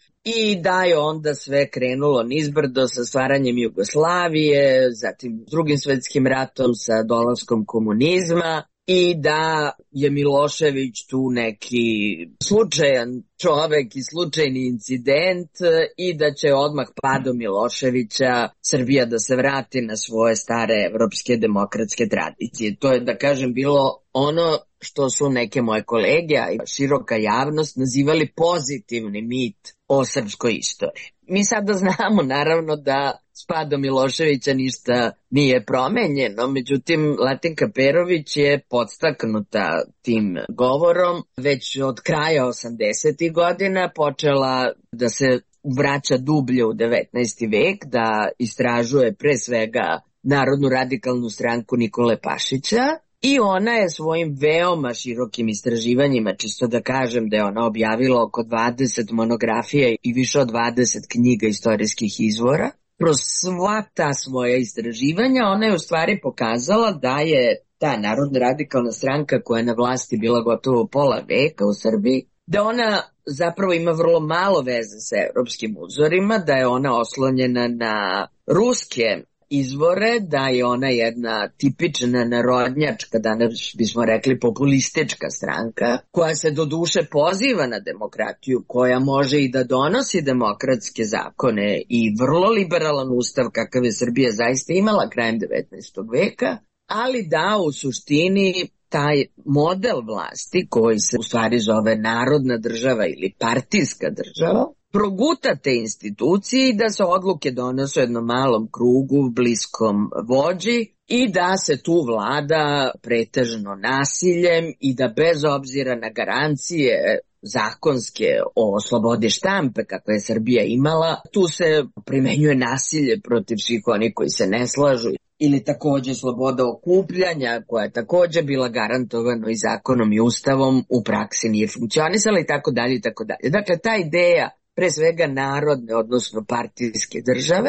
i da je onda sve krenulo nizbrdo sa stvaranjem Jugoslavije, zatim Drugim svjetskim ratom, sa dolaskom komunizma, i da je Milošević tu neki slučajan čovek i slučajni incident i da će odmah padom Miloševića Srbija da se vrati na svoje stare evropske demokratske tradicije. To je, da kažem, bilo ono što su neke moje kolege, a i široka javnost, nazivali pozitivni mit o srpskoj istoriji. Mi sada znamo, naravno, da s padom Miloševića ništa nije promenjeno, međutim Latinka Perović je podstaknuta tim govorom već od kraja 80. godina počela da se vraća dublje u 19. vek, da istražuje pre svega Narodnu radikalnu stranku Nikole Pašića, i ona je svojim veoma širokim istraživanjima, čisto da kažem da je ona objavila oko 20 monografija i više od 20 knjiga istorijskih izvora, kroz sva ta svoja istraživanja ona je u stvari pokazala da je ta Narodna radikalna stranka koja je na vlasti bila gotovo pola veka u Srbiji, da ona zapravo ima vrlo malo veze sa evropskim uzorima, da je ona oslonjena na ruske izvore, da je ona jedna tipična narodnjačka, danas bismo rekli populistička stranka, koja se doduše poziva na demokratiju, koja može i da donosi demokratske zakone i vrlo liberalan ustav kakav je Srbija zaista imala krajem 19. veka, ali da u suštini taj model vlasti koji se u stvari zove narodna država ili partijska država, proguta te institucije i da se odluke donose u jednom malom krugu, bliskom vođi, i da se tu vlada pretežno nasiljem i da bez obzira na garancije zakonske o slobodi štampe kakve je Srbija imala, tu se primenjuje nasilje protiv svih onih koji se ne slažu, ili takođe sloboda okupljanja koja je takođe bila garantovano i zakonom i ustavom, u praksi nije funkcionisala i tako dalje i tako dalje. Dakle, ta ideja pre svega narodne, odnosno partijske države,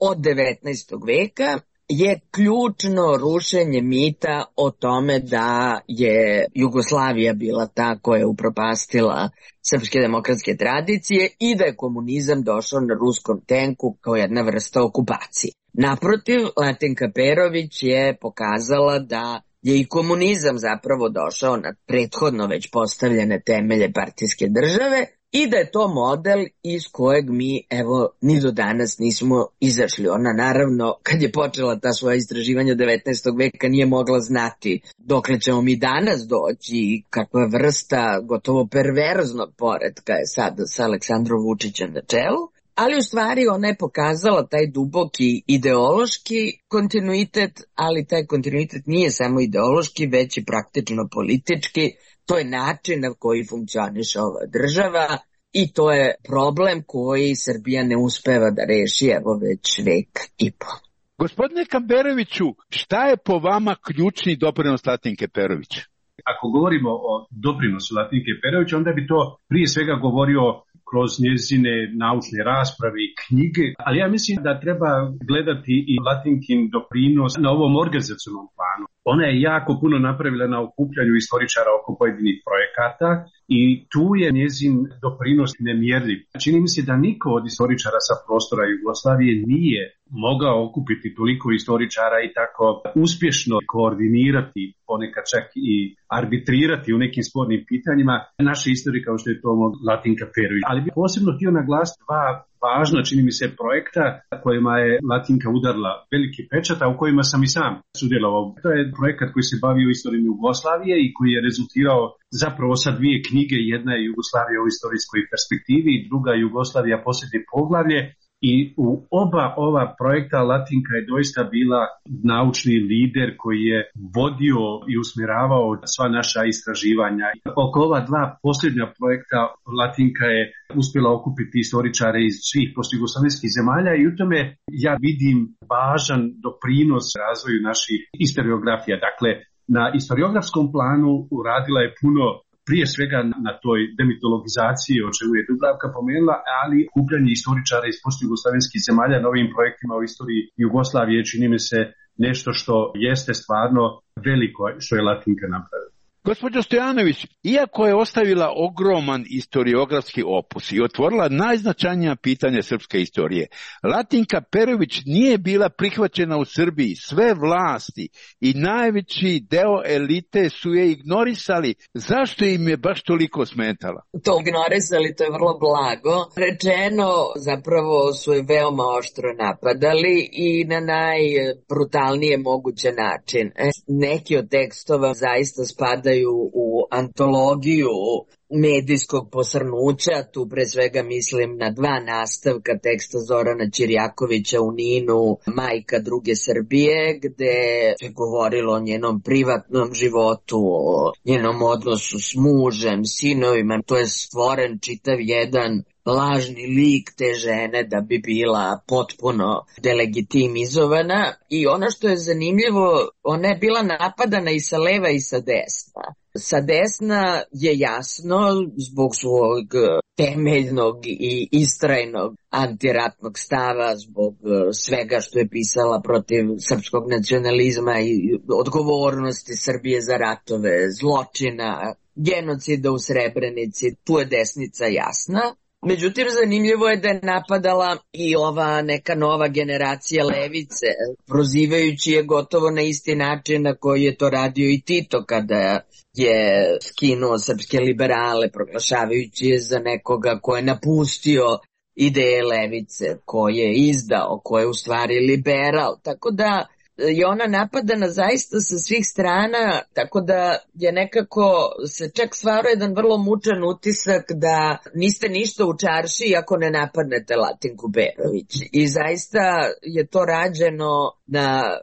od 19. veka je ključno rušenje mita o tome da je Jugoslavija bila ta koja je upropastila srpske demokratske tradicije i da je komunizam došao na ruskom tenku kao jedna vrsta okupacije. Naprotiv, Latinka Perović je pokazala da je i komunizam zapravo došao na prethodno već postavljene temelje partijske države i da je to model iz kojeg mi, evo, ni do danas nismo izašli. Ona naravno, kad je počela ta svoja istraživanja 19. veka, nije mogla znati dokle ćemo mi danas doći i kakva vrsta gotovo perverznog poretka je sad sa Aleksandrom Vučićem na čelu. Ali u stvari ona je pokazala taj duboki ideološki kontinuitet, ali taj kontinuitet nije samo ideološki, već i praktično politički. To je način na koji funkcioniše ova država i to je problem koji Srbija ne uspeva da reši evo već vek i po.
Gospodine Kamberoviću, šta je po vama ključni doprinos Latinke Perović?
Ako govorimo o doprinosu Latinke Perović, onda bi to prije svega govorio kroz njezine naučne rasprave i knjige, ali ja mislim da treba gledati i Latinkin doprinos na ovom organizacionom planu. Ona je jako puno napravila na okupljanju istoričara oko pojedinih projekata i tu je njezin doprinos nemjerljiv. Čini mi se da niko od istoričara sa prostora Jugoslavije nije mogao okupiti toliko istoričara i tako uspješno koordinirati, ponekad čak i arbitrirati u nekim spornim pitanjima naše istorije kao što je to Latinka Perović. Ali bih posebno htio naglasiti dva važna, čini mi se, projekta kojima je Latinka udarila veliki pečat, a u kojima sam i sam sudjelovao. To je projekat koji se bavio istorijom Jugoslavije i koji je rezultirao zapravo sa dvije knjige. Jedna je Jugoslavija u istorijskoj perspektivi i druga Jugoslavija posljednje poglavlje. I u oba ova projekta Latinka je doista bila naučni lider koji je vodio i usmjeravao sva naša istraživanja. Oko ova dva posljednja projekta Latinka je uspjela okupiti istoričare iz svih postjugoslavenskih zemalja i u tome ja vidim važan doprinos razvoju naših historiografija. Dakle, na historiografskom planu uradila je puno, prije svega na toj demitologizaciji, o čemu je Dubravka pomenula, ali okupljanje istoričara iz postjugoslavenskih zemalja na ovim projektima o istoriji Jugoslavije čini mi se nešto što jeste stvarno veliko što je Latinka napravila.
Gospođo Stojanović, iako je ostavila ogroman historiografski opus i otvorila najznačajnija pitanja srpske istorije, Latinka Perović nije bila prihvaćena u Srbiji. Sve vlasti i najveći deo elite su je ignorisali. Zašto im je baš toliko smetala?
To ignorisali, to je vrlo blago. Rečeno, zapravo su je veoma oštro napadali i na najbrutalnije moguće način. Neki od tekstova zaista spadaju u antologiju medijskog posrnuća, tu pre svega mislim na dva nastavka teksta Zorana Ćirjakovića u Ninu, Majka druge Srbije, gde je govorilo o njenom privatnom životu, o njenom odnosu s mužem, sinovima. To je stvoren čitav jedan lažni lik te žene da bi bila potpuno delegitimizovana i ono što je zanimljivo, ona je bila napadana i sa leva i sa desna. Sa desna je jasno zbog svog temeljnog i istrajnog antiratnog stava, zbog svega što je pisala protiv srpskog nacionalizma i odgovornosti Srbije za ratove, zločina, genocida u Srebrenici, tu je desnica jasna. Međutim, zanimljivo je da je napadala i ova neka nova generacija levice, prozivajući je gotovo na isti način na koji je to radio i Tito kada je skinuo srpske liberale, proglašavajući je za nekoga ko je napustio ideje levice, ko je izdao, ko je u stvari liberal. Tako da je ona napadana zaista sa svih strana, tako da je nekako se čak stvarao jedan vrlo mučan utisak da niste ništa u čarši ako ne napadnete Latinku Perović. I zaista je to rađeno na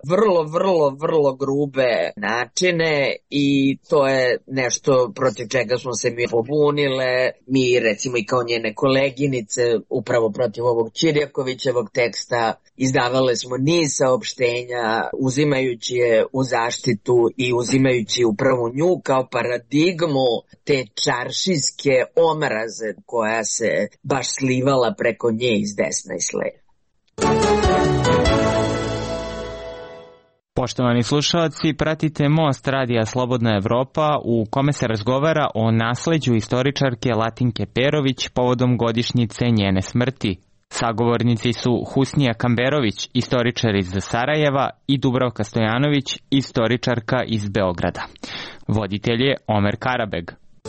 vrlo grube načine i to je nešto protiv čega smo se mi pobunile. Mi recimo i kao njene koleginice upravo protiv ovog Ćirjakovićevog teksta izdavale smo niz saopštenja uzimajući je u zaštitu i uzimajući upravo nju kao paradigmu te čaršijske omraze koja se baš slivala preko nje iz desna i s leva.
Poštovani slušalci, pratite Most radija Slobodna Evropa u kome se razgovara o nasleđu istoričarke Latinke Perović povodom godišnjice njene smrti. Sagovornici su Husnija Kamberović, istoričar iz Sarajeva, i Dubravka Stojanović, istoričarka iz Beograda. Voditelj je Omer Karabeg.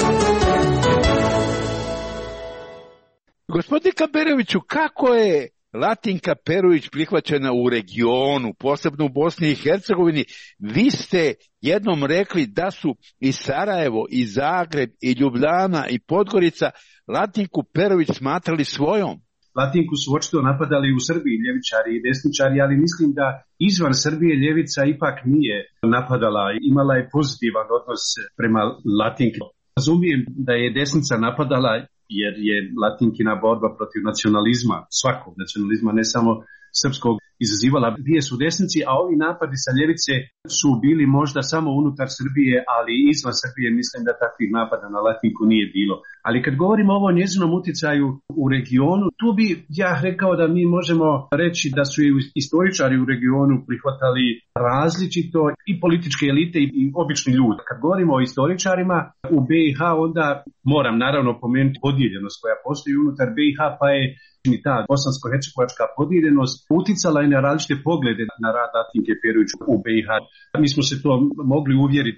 Gospodine Kamberoviću, kako je Latinka Perović prihvaćena u regionu, posebno u Bosni i Hercegovini? Vi ste jednom rekli da su i Sarajevo, i Zagreb, i Ljubljana, i Podgorica Latinku Perović smatrali svojom.
Latinku su očito napadali u Srbiji ljevičari i desničari, ali mislim da izvan Srbije ljevica ipak nije napadala. Imala je pozitivan odnos prema Latinki. Razumijem da je desnica napadala jer je Latinkina borba protiv nacionalizma, svakog nacionalizma, ne samo srpskog, izazivala dvije su desnici, a ovi napadi sa ljevice su bili možda samo unutar Srbije, ali izvan Srbije mislim da takvih napada na Latinku nije bilo. Ali kad govorimo o ovom njezinom uticaju u regionu, tu bi ja rekao da mi možemo reći da su i istoričari u regionu prihvatali različito, i političke elite i obični ljudi. Kad govorimo o istoričarima u BiH, onda moram naravno pomenuti podijeljenost koja postoji unutar BiH, pa je i ta bosansko-hercegovačka podijeljenost uticala i na različite poglede na rad Latinke Perović u BiH. Mi smo se to mogli uvjeriti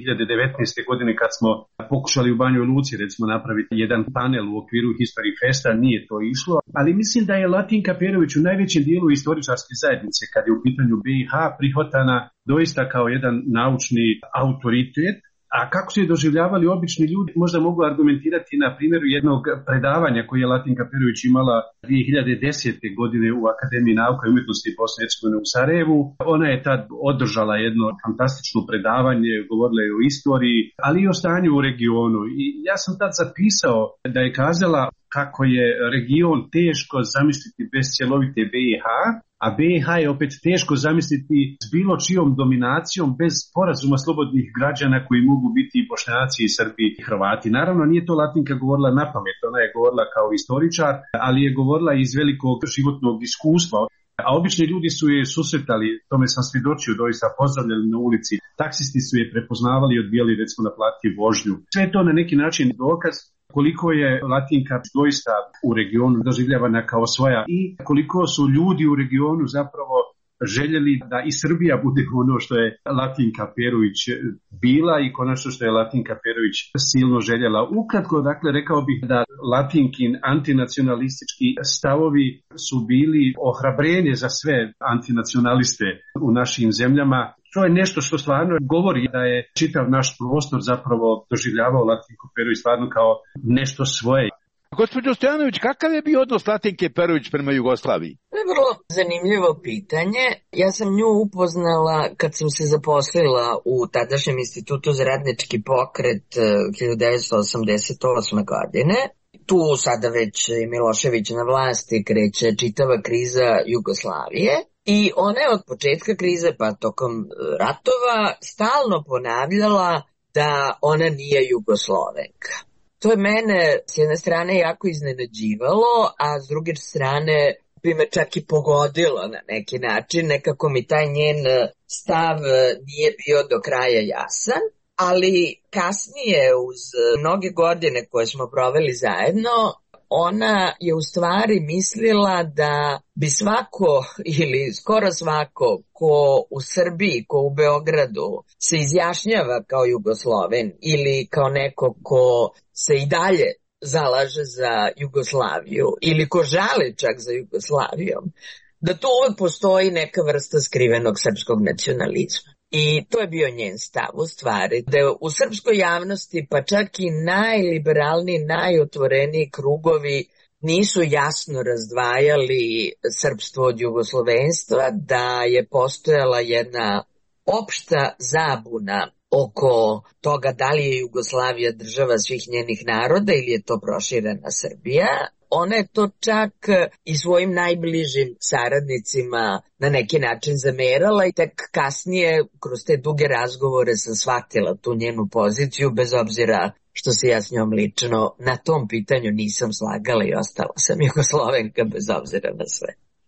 2019. godine kad smo pokušali u Banjoj Luci recimo napraviti jedan panel u okviru History Festa, nije to išlo, ali mislim da je Latinka Perović u najvećem dijelu istoričarske zajednice kad je u pitanju BiH prihvatana doista kao jedan naučni autoritet. A kako su je doživljavali obični ljudi, možda mogu argumentirati na primjeru jednog predavanja koje je Latinka Perović imala 2010. godine u Akademiji nauka i umjetnosti Bosne i Hercegovine u Sarajevu. Ona je tad održala jedno fantastično predavanje, govorila je o istoriji, ali i o stanju u regionu. I ja sam tad zapisao da je kazala kako je region teško zamisliti bez cjelovite BiH, a BiH je opet teško zamisliti s bilo čijom dominacijom bez sporazuma slobodnih građana koji mogu biti i Bošnjaci, i Srbi, i Hrvati. Naravno, nije to Latinka govorila na pamet, ona je govorila kao istoričar, ali je govorila iz velikog životnog iskustva. A obični ljudi su je susretali, tome sam svjedočio, doista pozdravljali na ulici. Taksisti su je prepoznavali i odbijali recimo naplatiti vožnju. Sve to na neki način dokaz koliko je Latinka doista u regionu doživljavana kao svoja i koliko su ljudi u regionu zapravo željeli da i Srbija bude ono što je Latinka Perović bila i konačno što je Latinka Perović silno željela. Ukratko, dakle, rekao bih da Latinkin antinacionalistički stavovi su bili ohrabrenje za sve antinacionaliste u našim zemljama. To je nešto što stvarno govori da je čitav naš prostor zapravo doživljavao Latinku Perović stvarno kao nešto svoje.
Gospođo Stojanović, kakav je bio odnos Latinke Perović prema Jugoslaviji?
To je vrlo zanimljivo pitanje. Ja sam nju upoznala kad sam se zaposlila u tadašnjem Institutu za radnički pokret 1988. godine. Tu sada već Milošević na vlasti, kreće čitava kriza Jugoslavije. I ona je od početka krize pa tokom ratova stalno ponavljala da ona nije Jugoslovenka. To je mene s jedne strane jako iznenađivalo, a s druge strane bi me čak i pogodilo na neki način. Nekako mi taj njen stav nije bio do kraja jasan, ali kasnije uz mnoge godine koje smo proveli zajedno, ona je u stvari mislila da bi svako ili skoro svako ko u Srbiji, ko u Beogradu se izjašnjava kao Jugosloven ili kao neko ko se i dalje zalaže za Jugoslaviju ili ko žali čak za Jugoslavijom, da tu uvek postoji neka vrsta skrivenog srpskog nacionalizma. I to je bio njen stav u stvari, da u srpskoj javnosti pa čak i najliberalniji, najotvoreniji krugovi nisu jasno razdvajali srpstvo od jugoslovenstva, da je postojala jedna opšta zabuna oko toga da li je Jugoslavija država svih njenih naroda ili je to proširena Srbija. Ona je to čak i svojim najbližim saradnicima na neki način zamerala i tek kasnije kroz te duge razgovore sam shvatila tu njenu poziciju, bez obzira što se ja s njom lično na tom pitanju nisam slagala i ostala sam Jugoslovenka bez obzira na sve.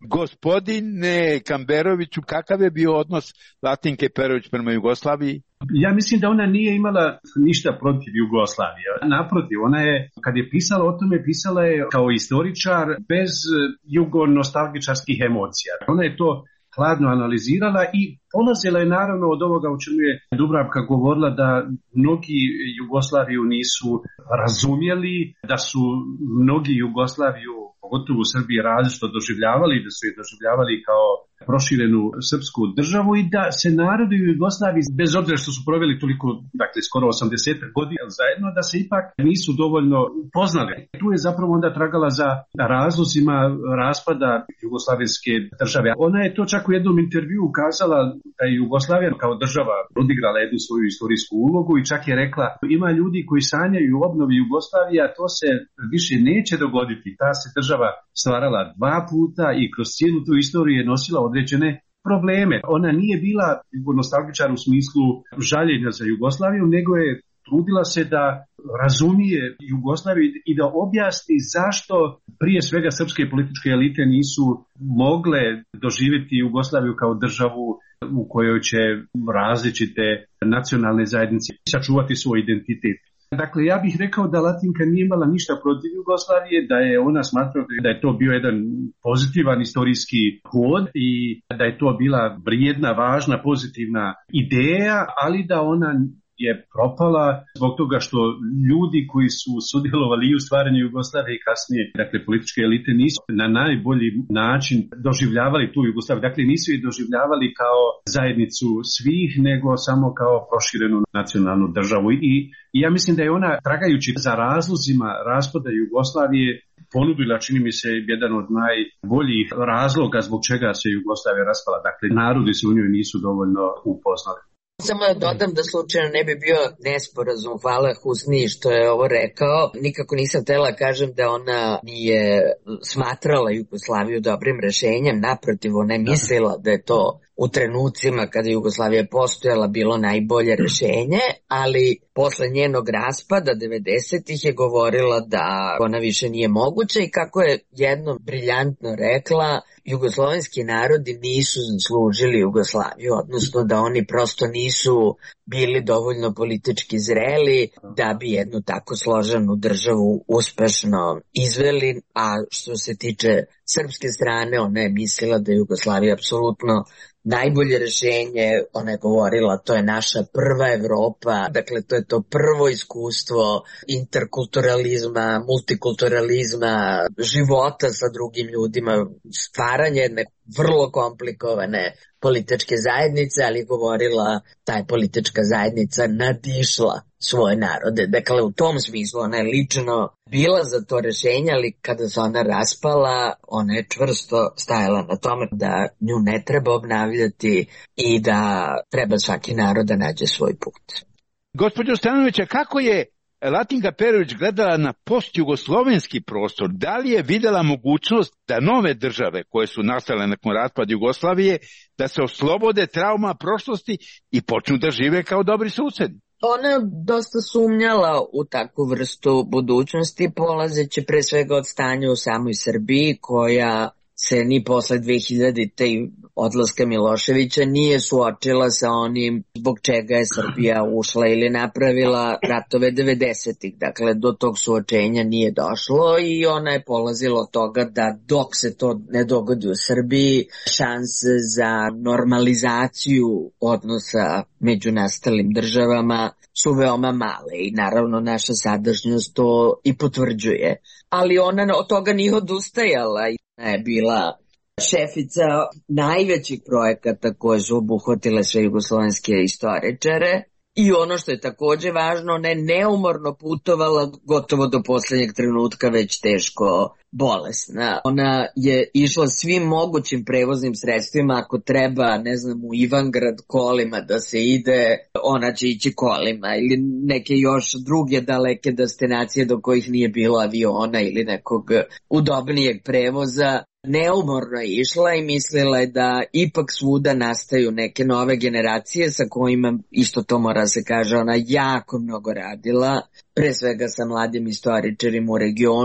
Gospodine Kamberoviću, kakav je bio odnos Latinke Perović prema Jugoslaviji?
Ja mislim da ona nije imala ništa protiv Jugoslavije. Naprotiv, ona je, kad je pisala o tome, pisala je kao istoričar bez jugonostalgičarskih emocija. Ona je to hladno analizirala i polazila je naravno od ovoga o čemu je Dubravka govorila, da mnogi Jugoslaviju nisu razumjeli, da su mnogi Jugoslaviju, pogotovo u Srbiji, različito doživljavali, da su je doživljavali kao proširenu srpsku državu i da se narodi u Jugoslaviji, bez obzira što su proveli toliko, dakle skoro 80 godina zajedno, da se ipak nisu dovoljno upoznali. Tu je zapravo onda tragala za razlozima raspada jugoslavenske države. Ona je to čak u jednom intervjuu kazala da je Jugoslavija kao država odigrala jednu svoju istorijsku ulogu i čak je rekla, ima ljudi koji sanjaju u obnovi Jugoslavije, a to se više neće dogoditi. Ta se država stvarala 2 puta i kroz cijelu tu istoriju je nosila određene probleme. Ona nije bila jugonostalgičar u smislu žaljenja za Jugoslaviju, nego je trudila se da razumije Jugoslaviju i da objasni zašto prije svega srpske političke elite nisu mogle doživjeti Jugoslaviju kao državu u kojoj će različite nacionalne zajednice sačuvati svoj identitet. Dakle, ja bih rekao da Latinka nije imala ništa protiv Jugoslavije, da je ona smatrala da je to bio jedan pozitivan istorijski hod i da je to bila vrijedna, važna, pozitivna ideja, ali da ona je propala zbog toga što ljudi koji su sudjelovali i u stvaranju Jugoslavije i kasnije, dakle političke elite, nisu na najbolji način doživljavali tu Jugoslaviju. Dakle, nisu je doživljavali kao zajednicu svih, nego samo kao proširenu nacionalnu državu. I ja mislim da je ona, tragajući za razlozima raspada Jugoslavije, ponudila, čini mi se, jedan od najboljih razloga zbog čega se Jugoslavija raspala. Dakle, narodi se u njoj nisu dovoljno upoznali.
Samo da dodam da slučajno ne bi bio nesporazum, hvala Husni što je ovo rekao. Nikako nisam htjela kažem da ona nije smatrala Jugoslaviju dobrim rešenjem, naprotiv, ona je mislila da je to u trenucima kada Jugoslavija postojala bilo najbolje rešenje, ali posle njenog raspada 90-ih je govorila da ona više nije moguća i kako je jednom briljantno rekla, jugoslovenski narodi nisu zaslužili Jugoslaviju, odnosno da oni prosto nisu bili dovoljno politički zreli da bi jednu tako složenu državu uspešno izveli, a što se tiče srpske strane, ona je mislila da je Jugoslavija apsolutno najbolje rešenje. Ona je govorila, to je naša prva Evropa, dakle to je to prvo iskustvo interkulturalizma, multikulturalizma, života sa drugim ljudima, stvaranje jedne vrlo komplikovane političke zajednice, ali govorila ta je politička zajednica nadišla svoje narode. Dakle, u tom smislu ona je lično bila za to rešenje, ali kada se ona raspala, ona je čvrsto stajala na tome da nju ne treba obnavljati i da treba svaki narod da nađe svoj put.
Gospođo Stanovića, kako je Latinka Perović gledala na postjugoslovenski prostor? Da li je vidjela mogućnost da nove države koje su nastale nakon raspada Jugoslavije da se oslobode trauma prošlosti i počnu da žive kao dobri susedi?
Ona je dosta sumnjala u takvu vrstu budućnosti, polazeći pre svega od stanja u samoj Srbiji, koja se ni posle 2000-te i odlaska Miloševića nije suočila sa onim zbog čega je Srbija ušla ili napravila ratove 90-ih. Dakle, do tog suočenja nije došlo i ona je polazila od toga da dok se to ne dogodi u Srbiji, šanse za normalizaciju odnosa među nastalim državama su veoma male i naravno naša sadašnjost to i potvrđuje. Ali ona od toga nije odustajala. Ona je bila šefica najvećih projekata koje su obuhvatile sve jugoslovenske istoričare i ono što je takođe važno, ona je neumorno putovala gotovo do poslednjeg trenutka već teško bolesna. Ona je išla svim mogućim prevoznim sredstvima, ako treba, ne znam, u Ivangrad kolima da se ide, ona će ići kolima ili neke još druge daleke destinacije do kojih nije bilo aviona ili nekog udobnijeg prevoza. Neumorno je išla i mislila je da ipak svuda nastaju neke nove generacije sa kojima, isto to mora se kaže, ona jako mnogo radila, pre svega sa mladim istoričarima u regionu,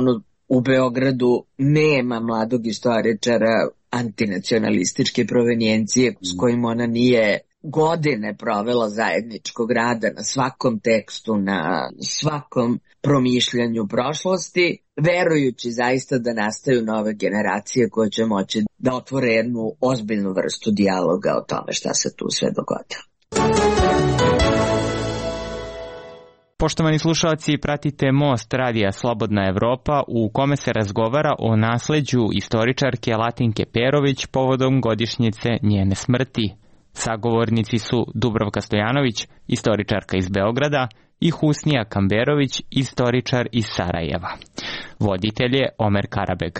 u Beogradu nema mladog istoričara antinacionalističke provenijencije s kojim ona nije godine provela zajedničkog rada na svakom tekstu, na svakom promišljanju prošlosti, verujući zaista da nastaju nove generacije koje će moći da otvore jednu ozbiljnu vrstu dijaloga o tome šta se tu sve dogodilo.
Poštovani slušalci, pratite Most radija Slobodna Evropa u kome se razgovara o nasleđu istoričarke Latinke Perović povodom godišnjice njene smrti. Sagovornici su Dubravka Stojanović, istoričarka iz Beograda, i Husnija Kamberović, istoričar iz Sarajeva. Voditelj je Omer Karabeg.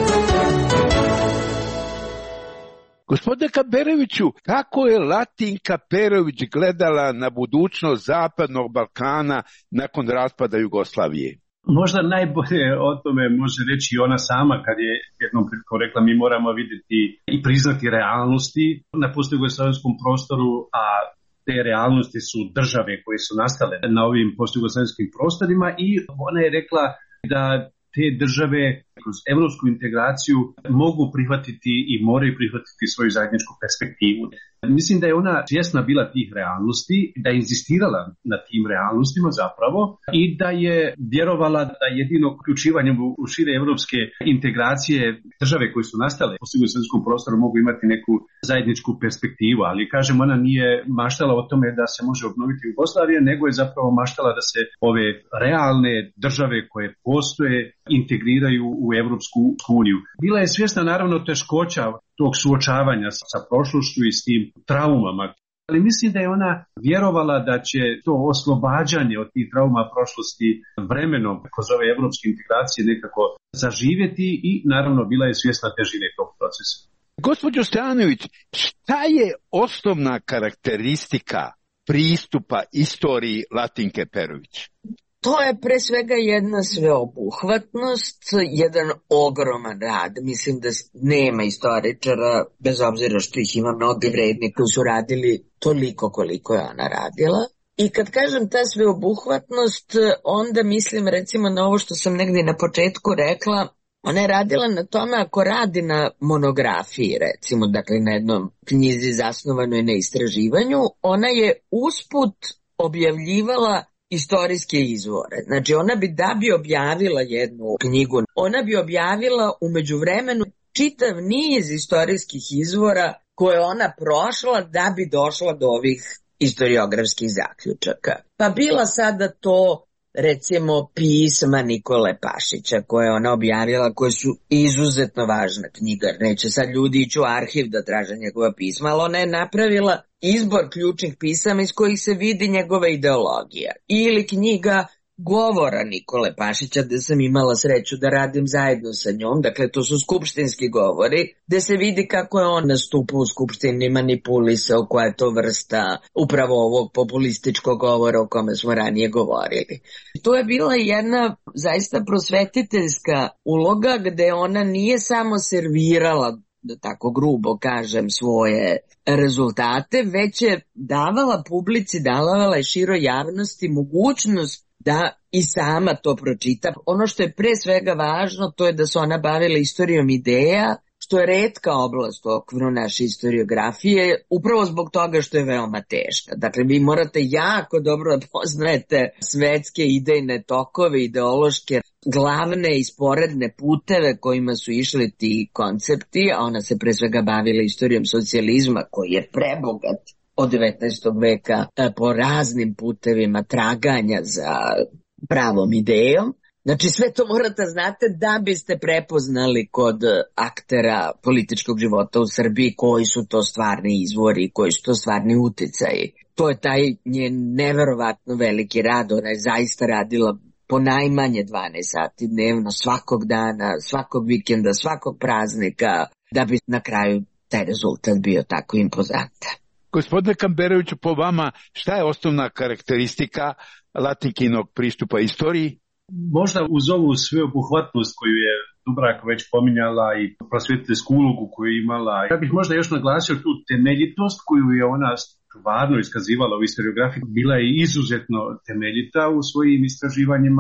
Gospodine Kamberoviću, kako je Latinka Perović gledala na budućnost Zapadnog Balkana nakon raspada Jugoslavije?
Možda najbolje o tome može reći ona sama kad je jednom prilikom rekla mi moramo vidjeti i priznati realnosti na postjugoslavenskom prostoru, a te realnosti su države koje su nastale na ovim postjugoslavenskim prostorima i ona je rekla da te države kroz evropsku integraciju mogu prihvatiti i moraju prihvatiti svoju zajedničku perspektivu. Mislim da je ona svjesna bila tih realnosti, da je inzistirala na tim realnostima zapravo i da je vjerovala da jedino uključivanjem u šire evropske integracije države koje su nastale po postjugoslavenskom prostoru mogu imati neku zajedničku perspektivu, ali kažem ona nije maštala o tome da se može obnoviti Jugoslavija, nego je zapravo maštala da se ove realne države koje postoje integriraju u Evropsku uniju. Bila je svjesna naravno teškoća tog suočavanja sa prošlošću i s tim traumama. Ali mislim da je ona vjerovala da će to oslobađanje od tih trauma prošlosti vremenom kroz ove evropske integracije nekako zaživjeti i naravno bila je svjesna težine tog procesa.
Gospođo Stojanović, šta je osnovna karakteristika pristupa istoriji Latinke Perović?
To je pre svega jedna sveobuhvatnost, jedan ogroman rad. Mislim da nema istoričara, bez obzira što ih ima mnogi vredni koji su radili toliko koliko je ona radila. I kad kažem ta sveobuhvatnost, onda mislim recimo na ovo što sam negdje na početku rekla. Ona je radila na tome ako radi na monografiji, recimo, dakle na jednom knjizi zasnovanoj na istraživanju, ona je usput objavljivala istorijske izvore. Znači ona bi da bi objavila jednu knjigu, ona bi objavila u međuvremenu čitav niz istorijskih izvora koje ona prošla da bi došla do ovih historiografskih zaključaka. Pa bila sada to recimo pisma Nikole Pašića koje ona objavila, koje su izuzetno važna knjiga. Neće sad ljudi ići u arhiv da traže njegova pisma, ali ona je napravila izbor ključnih pisama iz kojih se vidi njegova ideologija. Ili knjiga govora Nikole Pašića, gde sam imala sreću da radim zajedno sa njom, dakle to su skupštinski govori, gde se vidi kako je on nastupao u skupštini, manipulisao, koja je to vrsta upravo ovog populističkog govora o kome smo ranije govorili. To je bila jedna zaista prosvetiteljska uloga gde ona nije samo servirala, da tako grubo kažem, svoje rezultate, već je davala publici, davala je široj javnosti mogućnost da i sama to pročita. Ono što je pre svega važno, to je da se ona bavila istorijom ideja, što je retka oblast u okviru naše historiografije, upravo zbog toga što je veoma teška. Dakle, vi morate jako dobro da poznajete svetske idejne tokove, ideološke glavne i sporedne puteve kojima su išli ti koncepti, a ona se pre svega bavila istorijom socijalizma koji je prebogat od 19. veka po raznim putevima traganja za pravom idejom. Znači sve to morate znate da biste prepoznali kod aktera političkog života u Srbiji koji su to stvarni izvori, koji su to stvarni uticaji. To je taj njen neverovatno veliki rad, ona je zaista radila po najmanje 12 sati dnevno, svakog dana, svakog vikenda, svakog praznika, da bi na kraju taj rezultat bio tako impozantan.
Gospodine Kamberoviću, po vama, šta je osnovna karakteristika Latinkinog pristupa istoriji?
Možda uz ovu sveobuhvatnost koju je Dubravka već pominjala i prosvetiteljsku ulogu koju je imala, ja bih možda još naglasio tu temeljitost koju je ona stvarno iskazivala u historiografiji. Bila je izuzetno temeljita u svojim istraživanjima.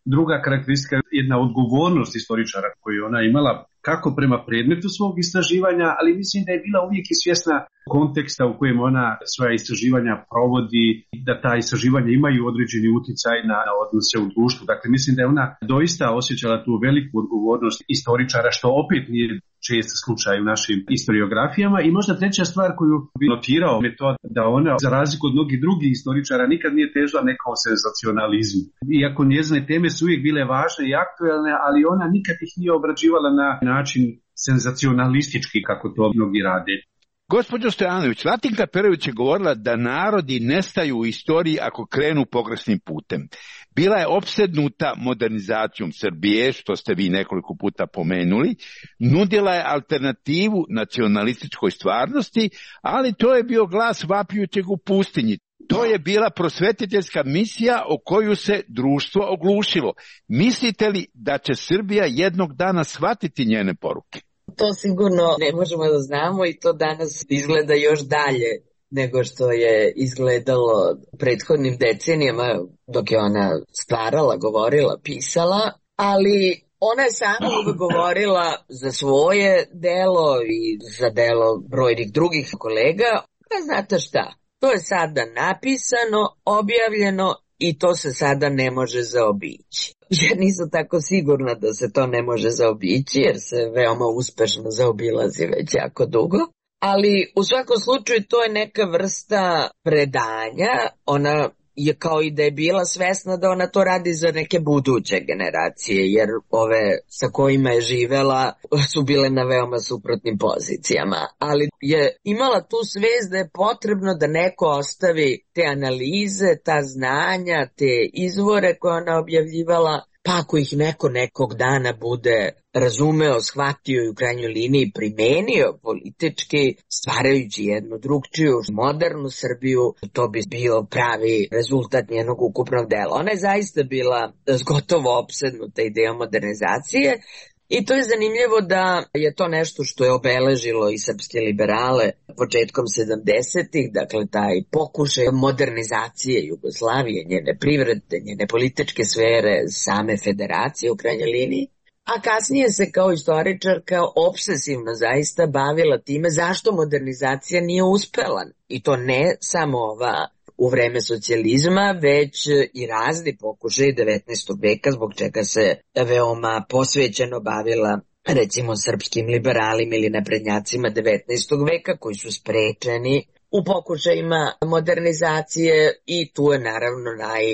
druga karakteristika, jedna odgovornost istoričara koju ona imala, kako prema predmetu svog istraživanja, ali mislim da je bila uvijek i svjesna konteksta u kojem ona svoja istraživanja provodi, da ta istraživanja imaju određeni utjecaj na odnose u društvu. Dakle, mislim da je ona doista osjećala tu veliku odgovornost istoričara, što opet nije čest slučaj u našim historiografijama. I možda treća stvar koju bi notirao je to da ona, za razliku od mnogih drugih istoričara, nikad nije težila nekom senzacionalizmu. Iako njezine teme su uvijek bile važne i aktuelne, ali ona nikad ih nije obrađivala na način senzacionalistički, kako to mnogi rade.
Gospođo Stojanović, Latinka Perović je govorila da narodi nestaju u istoriji ako krenu pogrešnim putem. Bila je opsednuta modernizacijom Srbije, što ste vi nekoliko puta pomenuli, nudila je alternativu nacionalističkoj stvarnosti, ali to je bio glas vapijućeg u pustinji. To je bila prosvetiteljska misija o koju se društvo oglušilo. Mislite li da će Srbija jednog dana shvatiti njene poruke?
To sigurno ne možemo da znamo i to danas izgleda još dalje nego što je izgledalo prethodnim decenijama dok je ona stvarala, govorila, pisala, ali ona je sama uvek govorila za svoje delo i za delo brojnih drugih kolega. Pa znate šta, to je sada napisano, objavljeno i to se sada ne može zaobići. Ja nisam tako sigurna da se to ne može zaobići, jer se veoma uspešno zaobilazi već jako dugo. Ali u svakom slučaju to je neka vrsta predanja. Ona je kao i da je bila svesna da ona to radi za neke buduće generacije, jer ove sa kojima je živela su bile na veoma suprotnim pozicijama. Ali je imala tu svest da je potrebno da neko ostavi te analize, ta znanja, te izvore koje ona objavljivala, pa ako ih neko nekog dana bude razumeo, shvatio i u krajnjoj liniji primenio politički, stvarajući jednu drugčiju, modernu Srbiju, to bi bio pravi rezultat njenog ukupnog dela. Ona je zaista bila gotovo opsednuta idejom modernizacije i to je zanimljivo da je to nešto što je obeležilo i srpske liberale početkom 70-ih, dakle taj pokušaj modernizacije Jugoslavije, njene privrede, njene političke sfere, same federacije u krajnjoj liniji. A kasnije se kao istoričarka obsesivno zaista bavila time zašto modernizacija nije uspela. I to ne samo ova u vreme socijalizma, već i razni pokušaj 19. veka, zbog čega se veoma posvećeno bavila recimo srpskim liberalima ili naprednjacima 19. veka koji su sprečeni u pokušajima modernizacije i tu je naravno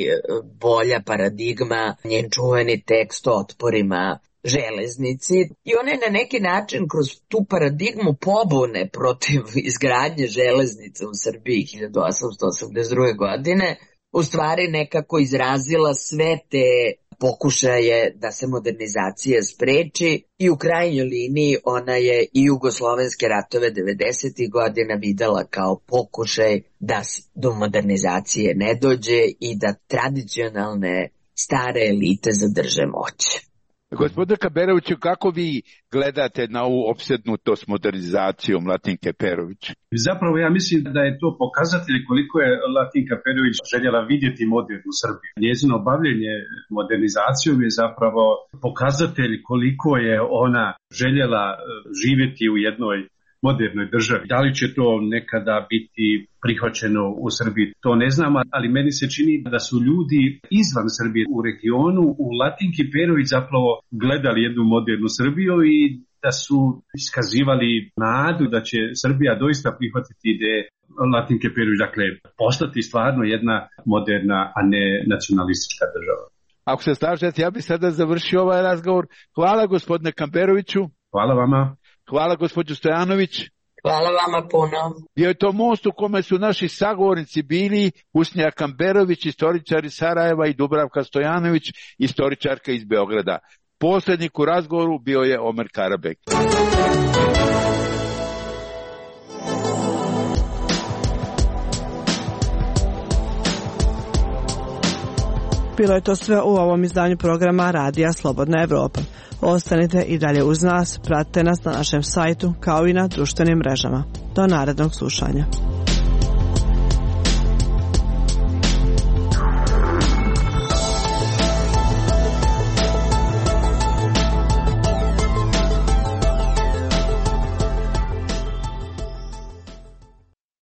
najbolja paradigma njen čuveni tekst o otporima železnici i ona je na neki način kroz tu paradigmu pobune protiv izgradnje železnice u Srbiji 1882. godine u stvari nekako izrazila sve te pokušaje da se modernizacija spreči i u krajnjoj liniji ona je i jugoslovenske ratove 90. godina videla kao pokušaj da do modernizacije ne dođe i da tradicionalne stare elite zadrže moć.
Gospodine Kaberoviću, kako vi gledate na ovu opsednutost modernizacijom Latinke Perović?
Zapravo ja mislim da je to pokazatelj koliko je Latinka Perović željela vidjeti modernu Srbiju. Njezino bavljenje modernizacijom je zapravo pokazatelj koliko je ona željela živjeti u jednoj modernoj državi. Da li će to nekada biti prihvaćeno u Srbiji, to ne znam, ali meni se čini da su ljudi izvan Srbije u regionu u Latinki Perović zapravo gledali jednu modernu Srbiju i da su iskazivali nadu da će Srbija doista prihvatiti ideje Latinke Perović, dakle postati stvarno jedna moderna, a ne nacionalistička država.
Ako se slažete, ja bih sada završio ovaj razgovor. Hvala gospodine Kamperoviću.
Hvala vama.
Hvala gospođo Stojanović.
Hvala vama puno.
Bio je to most u kome su naši sagovornici bili Usnja Kamberović, istoričar iz Sarajeva i Dubravka Stojanović, istoričarka iz Beograda. Poslednik u razgovoru bio je Omer Karabek.
Bilo je to sve u ovom izdanju programa Radija Slobodna Evropa. Ostanite i dalje uz nas, pratite nas na našem sajtu kao i na društvenim mrežama. Do narednog slušanja.